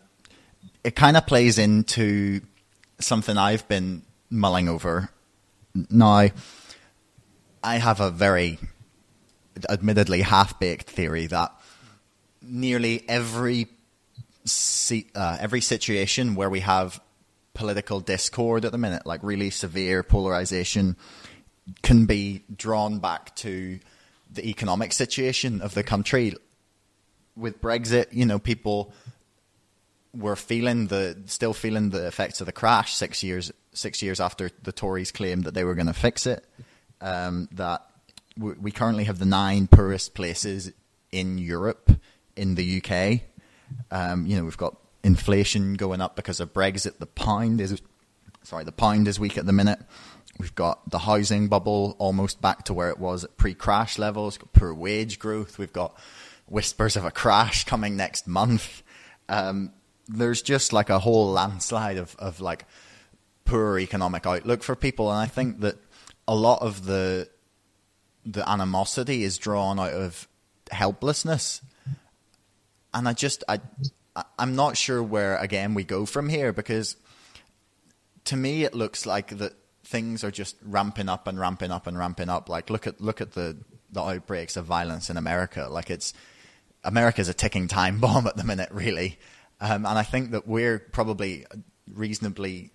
it kind of plays into something I've been mulling over. Now, I have a very, admittedly, half-baked theory that nearly every uh, every situation where we have political discord at the minute, like really severe polarization, can be drawn back to the economic situation of the country. With Brexit, you know, people we're feeling the still feeling the effects of the crash six years six years after the Tories claimed that they were going to fix it. Um, that we, we currently have the nine poorest places in Europe in the U K. Um, you know, we've got inflation going up because of Brexit. The pound is sorry, the pound is weak at the minute. We've got the housing bubble almost back to where it was at pre-crash levels. We've got poor wage growth. We've got whispers of a crash coming next month. Um, there's just like a whole landslide of, of like poor economic outlook for people. And I think that a lot of the the animosity is drawn out of helplessness. And I just, I, I'm not sure where, again, we go from here, because to me it looks like that things are just ramping up and ramping up and ramping up. Like, look at look at the, the outbreaks of violence in America. Like, it's America's a ticking time bomb at the minute, really. Um, and I think that we're probably reasonably,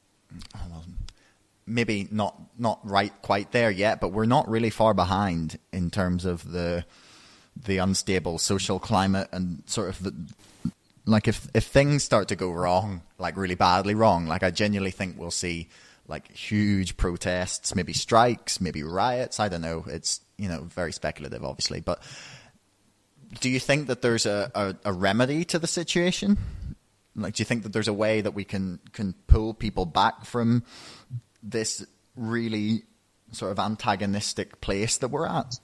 maybe not not right quite there yet, but we're not really far behind in terms of the the unstable social climate and sort of the, like if if things start to go wrong, like really badly wrong, like I genuinely think we'll see like huge protests, maybe strikes, maybe riots. I don't know. It's, you know, very speculative, obviously. But do you think that there's a, a, a remedy to the situation? Like, do you think that there's a way that we can, can pull people back from this really sort of antagonistic place that we're at?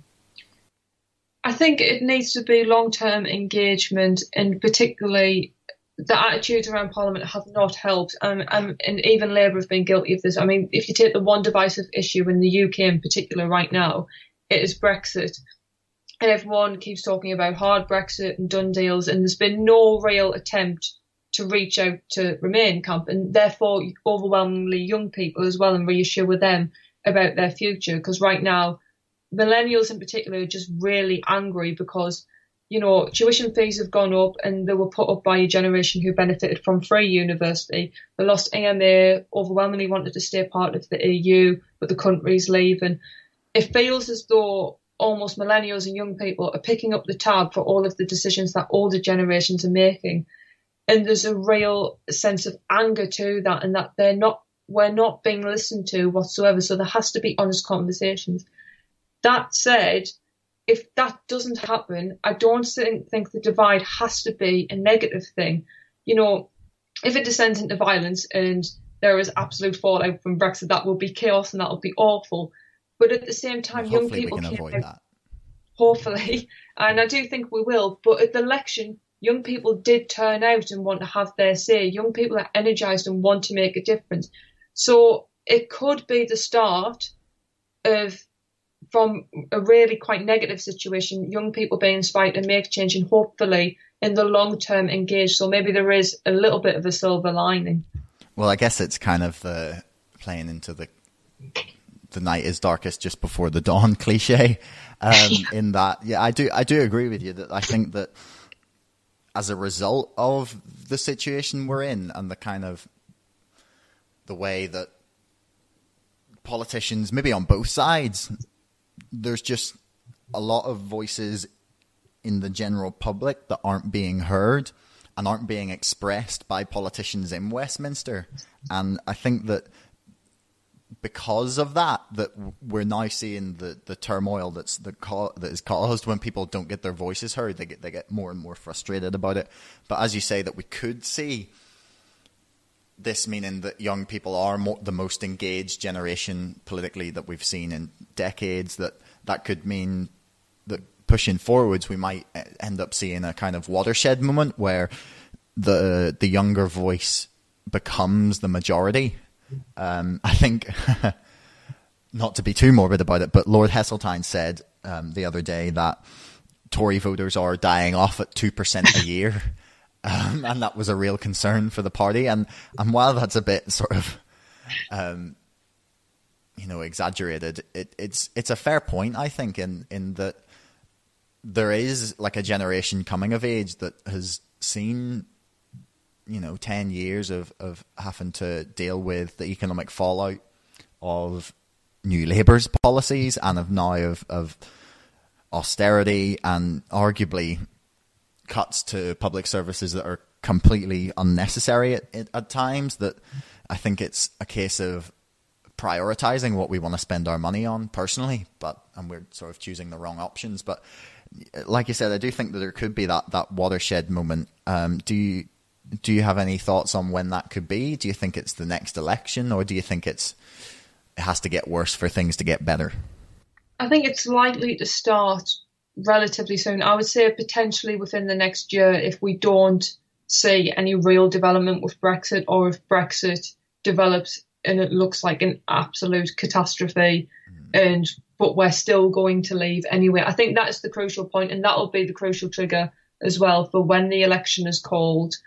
I think it needs to be long-term engagement, and particularly the attitudes around Parliament have not helped, um, um, and even Labour have been guilty of this. I mean, if you take the one divisive issue in the U K in particular right now, it is Brexit. And everyone keeps talking about hard Brexit and done deals, and there's been no real attempt to reach out to Remain camp, and therefore overwhelmingly young people as well, and reassure with them about their future. Because right now, millennials in particular are just really angry because, you know, tuition fees have gone up and they were put up by a generation who benefited from free university. They lost E M A, overwhelmingly wanted to stay part of the E U, but the country's leaving. It feels as though almost millennials and young people are picking up the tab for all of the decisions that older generations are making. And there's a real sense of anger to that, and that they're not, we're not being listened to whatsoever. So there has to be honest conversations. That said, if that doesn't happen, I don't think, think the divide has to be a negative thing. You know, if it descends into violence and there is absolute fallout from Brexit, that will be chaos and that will be awful. But at the same time, well, young people we can came avoid out, that. Hopefully, and I do think we will. But at the election, young people did turn out and want to have their say. Young people are energised and want to make a difference. So it could be the start of, from a really quite negative situation, young people being inspired to make change and hopefully in the long term engage. So maybe there is a little bit of a silver lining. Well, I guess it's kind of uh, playing into the the night is darkest just before the dawn cliche. Um, yeah. In that, yeah, I do I do agree with you that I think that as a result of the situation we're in and the kind of the way that politicians, maybe on both sides, there's just a lot of voices in the general public that aren't being heard and aren't being expressed by politicians in Westminster. And I think that because of that, that we're now seeing the, the turmoil that's the that is caused when people don't get their voices heard. They get they get more and more frustrated about it. But as you say, that we could see this meaning that young people are more, the most engaged generation politically that we've seen in decades, that that could mean that pushing forwards, we might end up seeing a kind of watershed moment where the the younger voice becomes the majority. Um, I think, not to be too morbid about it, but Lord Heseltine said um, the other day that Tory voters are dying off at two percent a year. Um, and that was a real concern for the party. And, and while that's a bit sort of, um, you know, exaggerated, it, it's it's a fair point, I think, in, in that there is like a generation coming of age that has seen, you know, ten years of, of having to deal with the economic fallout of New Labour's policies and of now of, of austerity and arguably cuts to public services that are completely unnecessary at, at times. That I think it's a case of prioritizing what we want to spend our money on personally, but and we're sort of choosing the wrong options. But like you said, I do think that there could be that that watershed moment. Um, do you do you have any thoughts on when that could be? Do you think it's the next election, or do you think it's it has to get worse for things to get better? I think it's likely to start relatively soon. I would say potentially within the next year, if we don't see any real development with Brexit, or if Brexit develops and it looks like an absolute catastrophe, mm. and but we're still going to leave anyway. I think that's the crucial point, and that'll be the crucial trigger as well for when the election is called,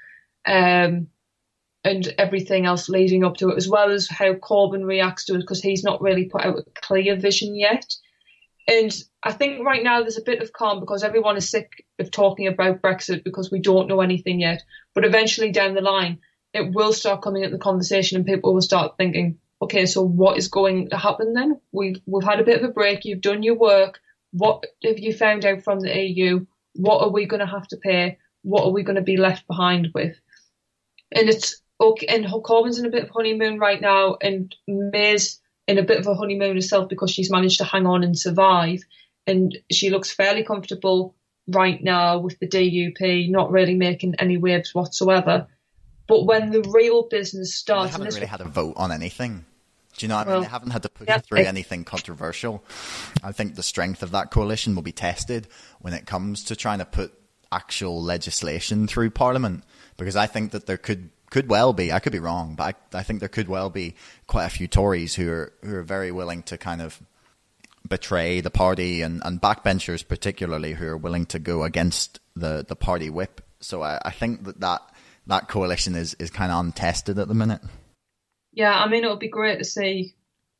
um, and everything else leading up to it, as well as how Corbyn reacts to it, because he's not really put out a clear vision yet. And I think right now there's a bit of calm because everyone is sick of talking about Brexit because we don't know anything yet. But eventually down the line, it will start coming at the conversation and people will start thinking, okay, so what is going to happen then? We've, we've had a bit of a break. You've done your work. What have you found out from the E U? What are we going to have to pay? What are we going to be left behind with? And it's okay. And Corbyn's in a bit of honeymoon right now, and May's in a bit of a honeymoon herself because she's managed to hang on and survive. And she looks fairly comfortable right now with the D U P, not really making any waves whatsoever. But when the real business starts... They haven't really had a vote on anything. Do you know what I mean? Well, they haven't had to push yeah, through it, anything controversial. I think the strength of that coalition will be tested when it comes to trying to put actual legislation through Parliament. Because I think that there could could well be, I could be wrong, but I, I think there could well be quite a few Tories who are who are very willing to kind of betray the party, and, and backbenchers particularly who are willing to go against the, the party whip. So I, I think that that... that coalition is, is kind of untested at the minute. Yeah, I mean, it would be great to see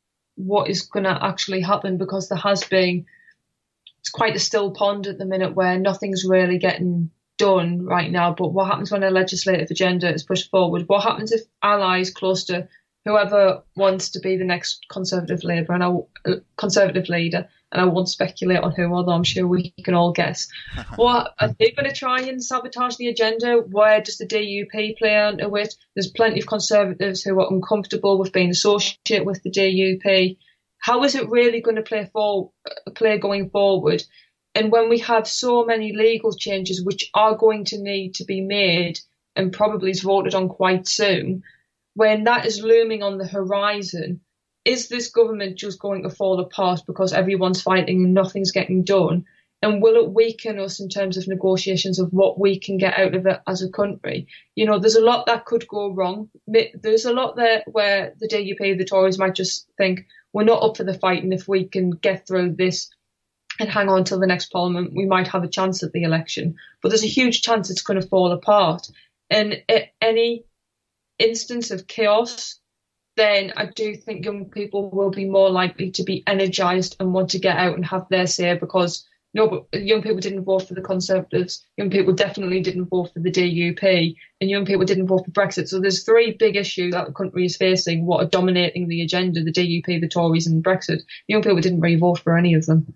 what is going to actually happen, because there has been, it's quite a still pond at the minute where nothing's really getting done right now. But what happens when a legislative agenda is pushed forward? What happens if allies close to whoever wants to be the next Conservative Labour and a uh, Conservative leader, and I won't speculate on who, although I'm sure we can all guess. What are they going to try and sabotage the agenda? Where does the D U P play into it? There's plenty of Conservatives who are uncomfortable with being associated with the D U P. How is it really going to play for play going forward? And when we have so many legal changes which are going to need to be made and probably is voted on quite soon, when that is looming on the horizon, is this government just going to fall apart because everyone's fighting and nothing's getting done? And will it weaken us in terms of negotiations of what we can get out of it as a country? You know, there's a lot that could go wrong. There's a lot there where the D U P, the Tories might just think, we're not up for the fight, and if we can get through this and hang on till the next Parliament, we might have a chance at the election. But there's a huge chance it's going to fall apart. And at any instance of chaos, then I do think young people will be more likely to be energised and want to get out and have their say, because no, young people didn't vote for the Conservatives, young people definitely didn't vote for the D U P, and young people didn't vote for Brexit. So there's three big issues that the country is facing, what are dominating the agenda: the D U P, the Tories and Brexit. Young people didn't really vote for any of them.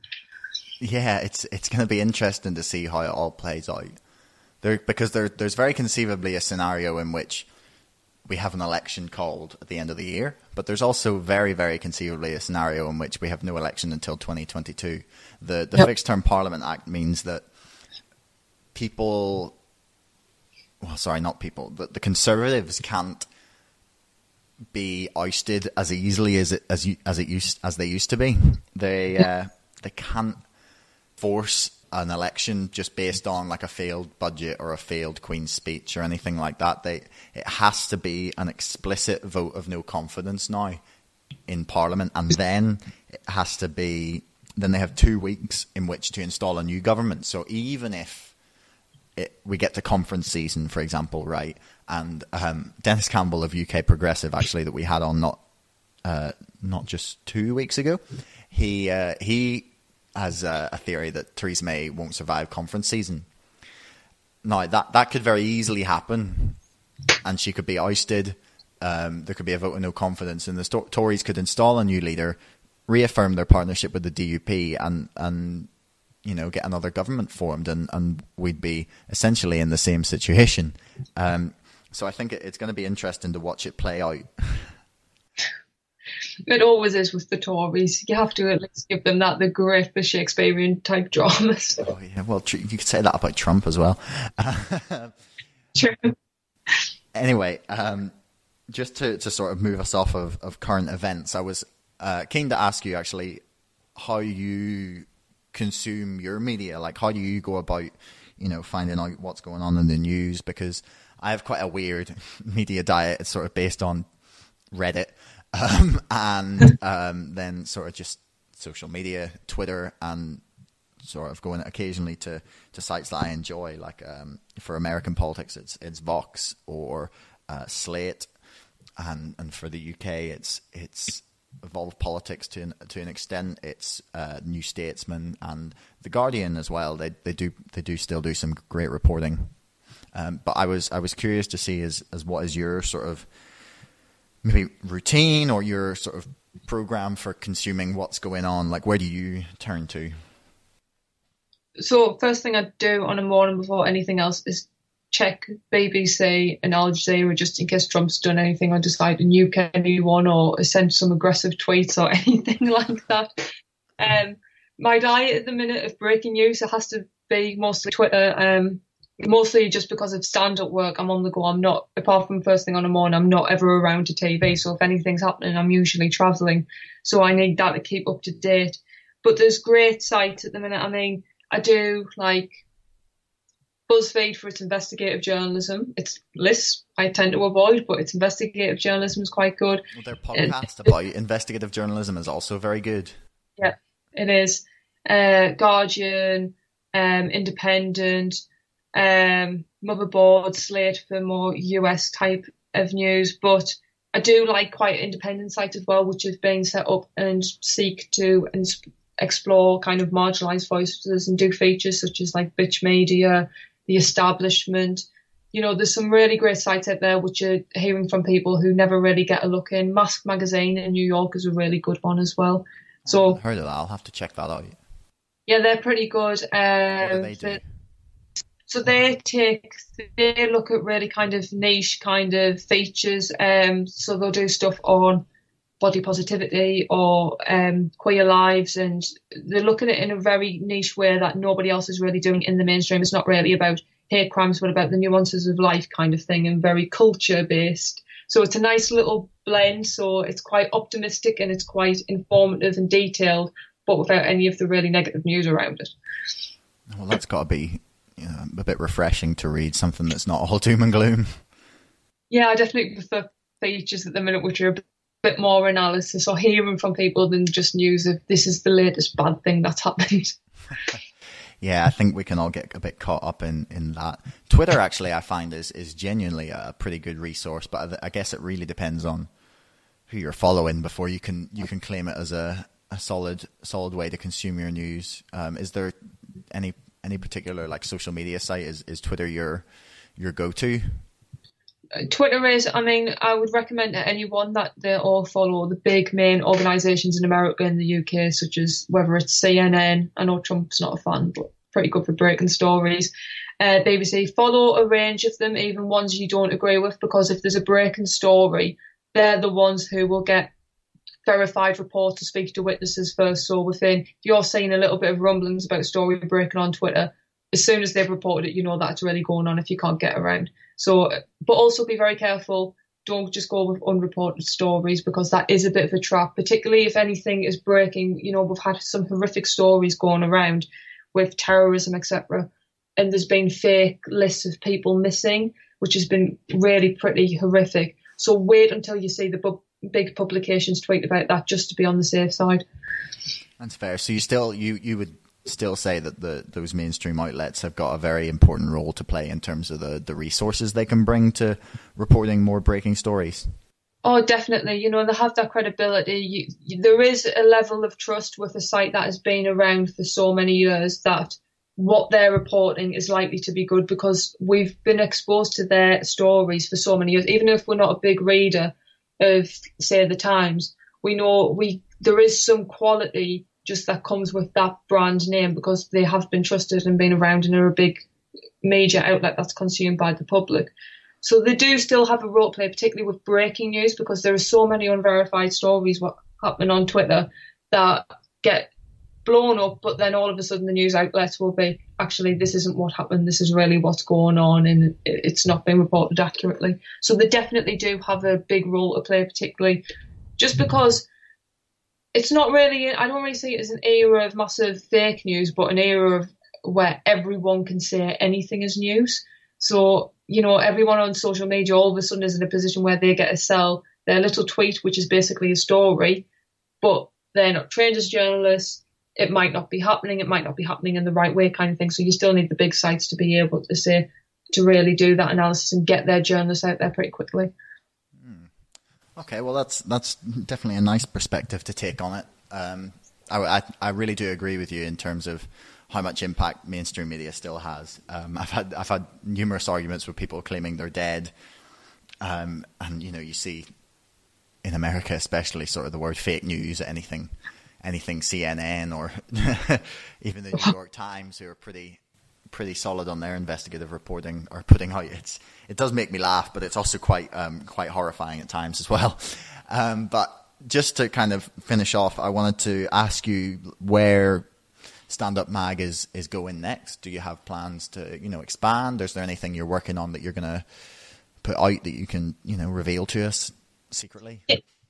Yeah, it's it's going to be interesting to see how it all plays out. There, because there, there's very conceivably a scenario in which we have an election called at the end of the year, but there's also very, very conceivably a scenario in which we have no election until twenty twenty-two. The the yep. Fixed Term Parliament Act means that people, well, sorry, not people, but the Conservatives can't be ousted as easily as it as you, as it used as they used to be. They uh, they can't force an election just based on like a failed budget or a failed Queen's speech or anything like that. They it has to be an explicit vote of no confidence now in Parliament, and then it has to be then they have two weeks in which to install a new government. So even if it, we get to conference season, for example, right, and um, Dennis Campbell of U K Progressive, actually, that we had on not uh, not just two weeks ago, he uh, he. has a, a theory that Theresa May won't survive conference season. Now, that, that could very easily happen, and she could be ousted. Um, there could be a vote of no confidence, and the Sto- Tories could install a new leader, reaffirm their partnership with the D U P, and, and you know, get another government formed, and, and we'd be essentially in the same situation. Um, so I think it, it's going to be interesting to watch it play out. It always is with the Tories. You have to at least give them that, the great the Shakespearean type dramas. Oh yeah, well, you could say that about Trump as well. True. Anyway, um, just to, to sort of move us off of, of current events, I was uh, keen to ask you actually how you consume your media. Like, how do you go about, you know, finding out what's going on in the news? Because I have quite a weird media diet. It's sort of based on Reddit. Um, and um, then sort of just social media, Twitter, and sort of going occasionally to, to sites that I enjoy. Like um, for American politics, it's it's Vox or uh, Slate, and and for the U K, it's it's Evolve Politics to an, to an extent. It's uh, New Statesman and The Guardian as well. They they do they do still do some great reporting. Um, but I was I was curious to see as as what is your sort of maybe routine or your sort of program for consuming what's going on? Like, where do you turn to? So first thing I do on a morning before anything else is check B B C and Al Jazeera just in case Trump's done anything or decided a U K new one or sent some aggressive tweets or anything like that. Um, my diet at the minute of breaking news, it has to be mostly Twitter. Um, Mostly just because of stand-up work, I'm on the go. I'm not, apart from first thing on the morning, I'm not ever around to T V. So if anything's happening, I'm usually travelling. So I need that to keep up to date. But there's great sites at the minute. I mean, I do like BuzzFeed for its investigative journalism. It's lists I tend to avoid, but its investigative journalism is quite good. Well, their podcast and, about investigative journalism is also very good. Yeah, it is. Uh, Guardian, um, Independent, um Motherboard, Slate for more U S type of news, but I do like quite independent sites as well, which have been set up and seek to and explore kind of marginalised voices and do features such as like Bitch Media, The Establishment. You know, there's some really great sites out there which are hearing from people who never really get a look in. Mask Magazine in New York is a really good one as well. So I've heard of that. I'll have to check that out. Yeah, they're pretty good. Um, what do they do? So they take, they look at really kind of niche kind of features. Um, so they'll do stuff on body positivity or um, queer lives, and they're looking at it in a very niche way that nobody else is really doing in the mainstream. It's not really about hate crimes, but about the nuances of life kind of thing, and very culture based. So it's a nice little blend. So it's quite optimistic and it's quite informative and detailed, but without any of the really negative news around it. Well, that's got to be Yeah, a bit refreshing to read something that's not all doom and gloom. Yeah, I definitely prefer features at the minute which are a bit more analysis or hearing from people than just news of this is the latest bad thing that's happened. Yeah, I think we can all get a bit caught up in, in that. Twitter, actually, I find is, is genuinely a pretty good resource, but I guess it really depends on who you're following before you can you can claim it as a, a solid solid way to consume your news. Um, is there any Any particular like social media site? Is, is Twitter your your go-to? Twitter is, I mean, I would recommend to anyone that they all follow the big main organisations in America and the U K, such as whether it's C N N, I know Trump's not a fan, but pretty good for breaking stories, uh, B B C, follow a range of them, even ones you don't agree with, because if there's a breaking story, they're the ones who will get verified reports to speak to witnesses first. So within, if you're seeing a little bit of rumblings about a story breaking on Twitter, as soon as they've reported it, you know that's really going on if you can't get around. So, but also be very careful. Don't just go with unreported stories, because that is a bit of a trap, particularly if anything is breaking. You know, we've had some horrific stories going around with terrorism, et cetera. And there's been fake lists of people missing, which has been really pretty horrific. So wait until you see the bu- big publications tweet about that, just to be on the safe side. That's fair. So you still you you would still say that the those mainstream outlets have got a very important role to play in terms of the the resources they can bring to reporting more breaking stories? Oh, definitely. You know, they have that credibility. You, you, there is a level of trust with a site that has been around for so many years that what they're reporting is likely to be good, because we've been exposed to their stories for so many years. Even if we're not a big reader of, say, the Times, we know we there is some quality just that comes with that brand name because they have been trusted and been around and are a big major outlet that's consumed by the public. So they do still have a role to play, particularly with breaking news, because there are so many unverified stories what happening on Twitter that get blown up, but then all of a sudden the news outlets will be, actually, this isn't what happened, this is really what's going on, and it's not being reported accurately. So they definitely do have a big role to play, particularly just because it's not really, I don't really see it as an era of massive fake news, but an era of where everyone can say anything is news. So, you know, everyone on social media all of a sudden is in a position where they get to sell their little tweet, which is basically a story, but they're not trained as journalists. It might not be happening. It might not be happening in the right way, kind of thing. So you still need the big sites to be able to say, to really do that analysis and get their journalists out there pretty quickly. Hmm. Okay, well, that's that's definitely a nice perspective to take on it. Um, I, I, I really do agree with you in terms of how much impact mainstream media still has. Um, I've had I've had numerous arguments with people claiming they're dead, um, and you know, you see in America especially sort of the word fake news, anything. anything C N N or even the New York Times, who are pretty pretty solid on their investigative reporting, are putting out. It's it does make me laugh, but it's also quite um, quite horrifying at times as well. Um, but just to kind of finish off, I wanted to ask you where Stand Up Mag is is going next. Do you have plans to you know expand? Is there anything you're working on that you're going to put out that you can you know reveal to us secretly?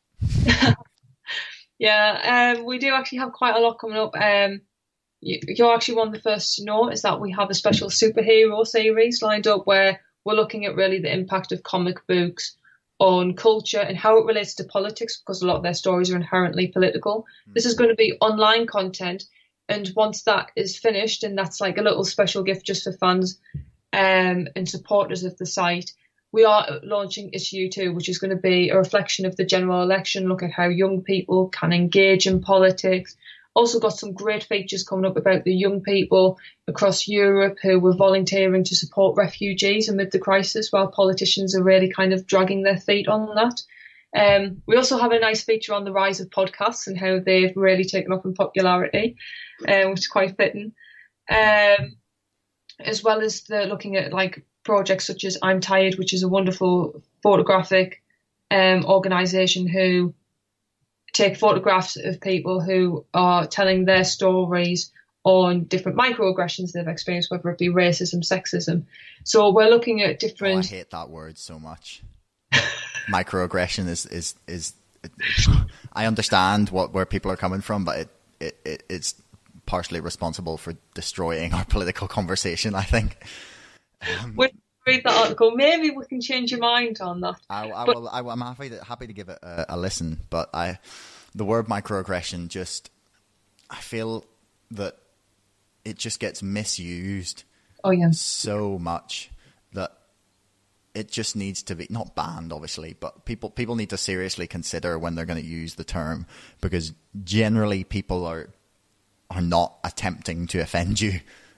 Yeah, um, we do actually have quite a lot coming up. Um, you, you're actually one of the first to know is that we have a special superhero series lined up where we're looking at really the impact of comic books on culture and how it relates to politics, because a lot of their stories are inherently political. Mm. This is going to be online content, and once that is finished, and that's like a little special gift just for fans um, and supporters of the site, we are launching issue two, which is going to be a reflection of the general election, look at how young people can engage in politics. Also got some great features coming up about the young people across Europe who were volunteering to support refugees amid the crisis, while politicians are really kind of dragging their feet on that. Um, we also have a nice feature on the rise of podcasts and how they've really taken off in popularity, um, which is quite fitting. Um, as well as the looking at like projects such as I'm Tired, which is a wonderful photographic um, organisation who take photographs of people who are telling their stories on different microaggressions they've experienced, whether it be racism, sexism. So we're looking at different... Oh, I hate that word so much. Microaggression is... is, is it, I understand what where people are coming from, but it, it, it it's partially responsible for destroying our political conversation, I think. Um, Would read that article. Maybe we can change your mind on that. I, I but, will, I, I'm happy to happy to give it a, a listen, but I, the word microaggression just, I feel that it just gets misused. Oh yeah, so much that it just needs to be not banned, obviously, but people people need to seriously consider when they're going to use the term, because generally people are are not attempting to offend you.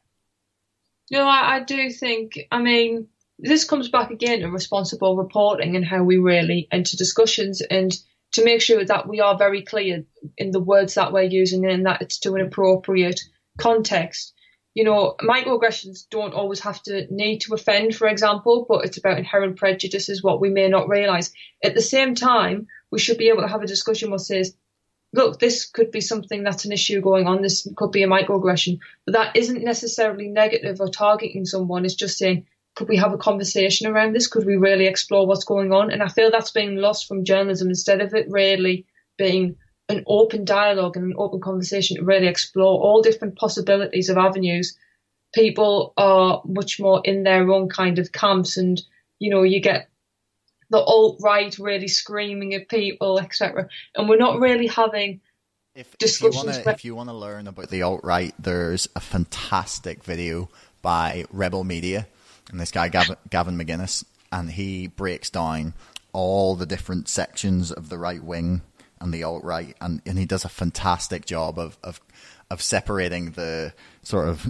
No, I, I do think, I mean, this comes back again to responsible reporting and how we really enter discussions, and to make sure that we are very clear in the words that we're using and that it's to an appropriate context. You know, microaggressions don't always have to need to offend, for example, but it's about inherent prejudices, what we may not realise. At the same time, we should be able to have a discussion that says, look, this could be something that's an issue going on. This could be a microaggression, but that isn't necessarily negative or targeting someone. It's just saying, could we have a conversation around this? Could we really explore what's going on? And I feel that's being lost from journalism, instead of it really being an open dialogue and an open conversation to really explore all different possibilities of avenues. People are much more in their own kind of camps, and, you know, you get the alt-right really screaming at people, et cetera. And we're not really having if, discussions. If you want to learn about the alt-right, there's a fantastic video by Rebel Media and this guy, Gavin, Gavin McGuinness, and he breaks down all the different sections of the right wing and the alt-right, and, and he does a fantastic job of, of, of separating the sort of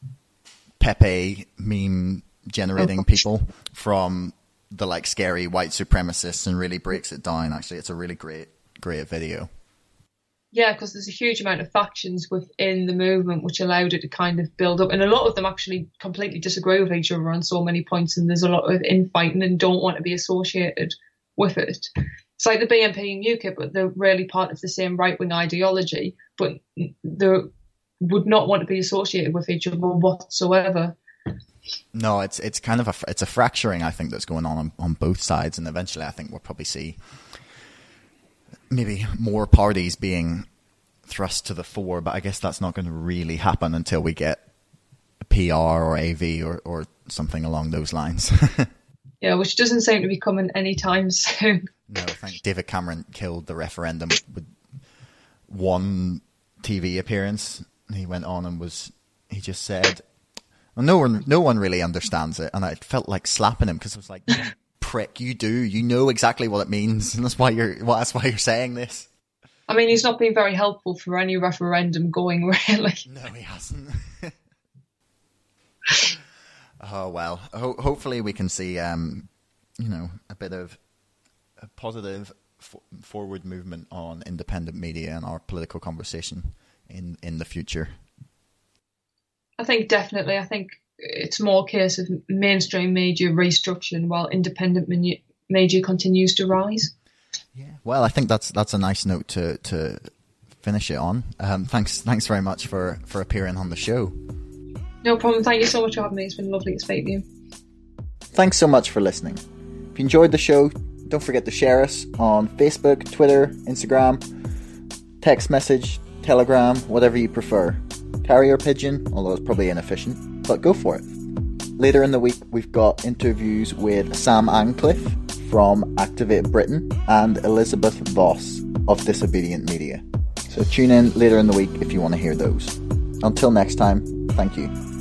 Pepe meme generating oh, people from the like scary white supremacists, and really breaks it down. Actually, it's a really great, great video. Yeah, because there's a huge amount of factions within the movement which allowed it to kind of build up. And a lot of them actually completely disagree with each other on so many points, and there's a lot of infighting and don't want to be associated with it. It's like the B N P and UKIP, but they're really part of the same right-wing ideology, but they would not want to be associated with each other whatsoever. No, it's it's kind of a it's a fracturing, I think, that's going on, on on both sides, and eventually I think we'll probably see maybe more parties being thrust to the fore, but I guess that's not going to really happen until we get P R or A V or, or something along those lines. Yeah, which doesn't seem to be coming anytime soon. No, I think David Cameron killed the referendum with one T V appearance. He went on and was, he just said, well, no one, no one really understands it. And I felt like slapping him because I was like, prick, you do, you know exactly what it means. And that's why you're, well, that's why you're saying this. I mean, he's not been very helpful for any referendum going, really. No, he hasn't. Oh, well, Ho- hopefully we can see, um, you know, a bit of a positive f- forward movement on independent media and our political conversation in, in the future. I think definitely. I think it's more a case of mainstream media restructuring while independent media continues to rise. Yeah. Well, I think that's that's a nice note to, to finish it on. Um, thanks thanks very much for, for appearing on the show. No problem. Thank you so much for having me. It's been lovely to speak to you. Thanks so much for listening. If you enjoyed the show, don't forget to share us on Facebook, Twitter, Instagram, text message, Telegram, whatever you prefer. Carrier pigeon, although it's probably inefficient, but go for it. Later in the week, we've got interviews with Sam Ancliffe from Activate Britain and Elizabeth Voss of Disobedient Media. So tune in later in the week if you want to hear those. Until next time, thank you.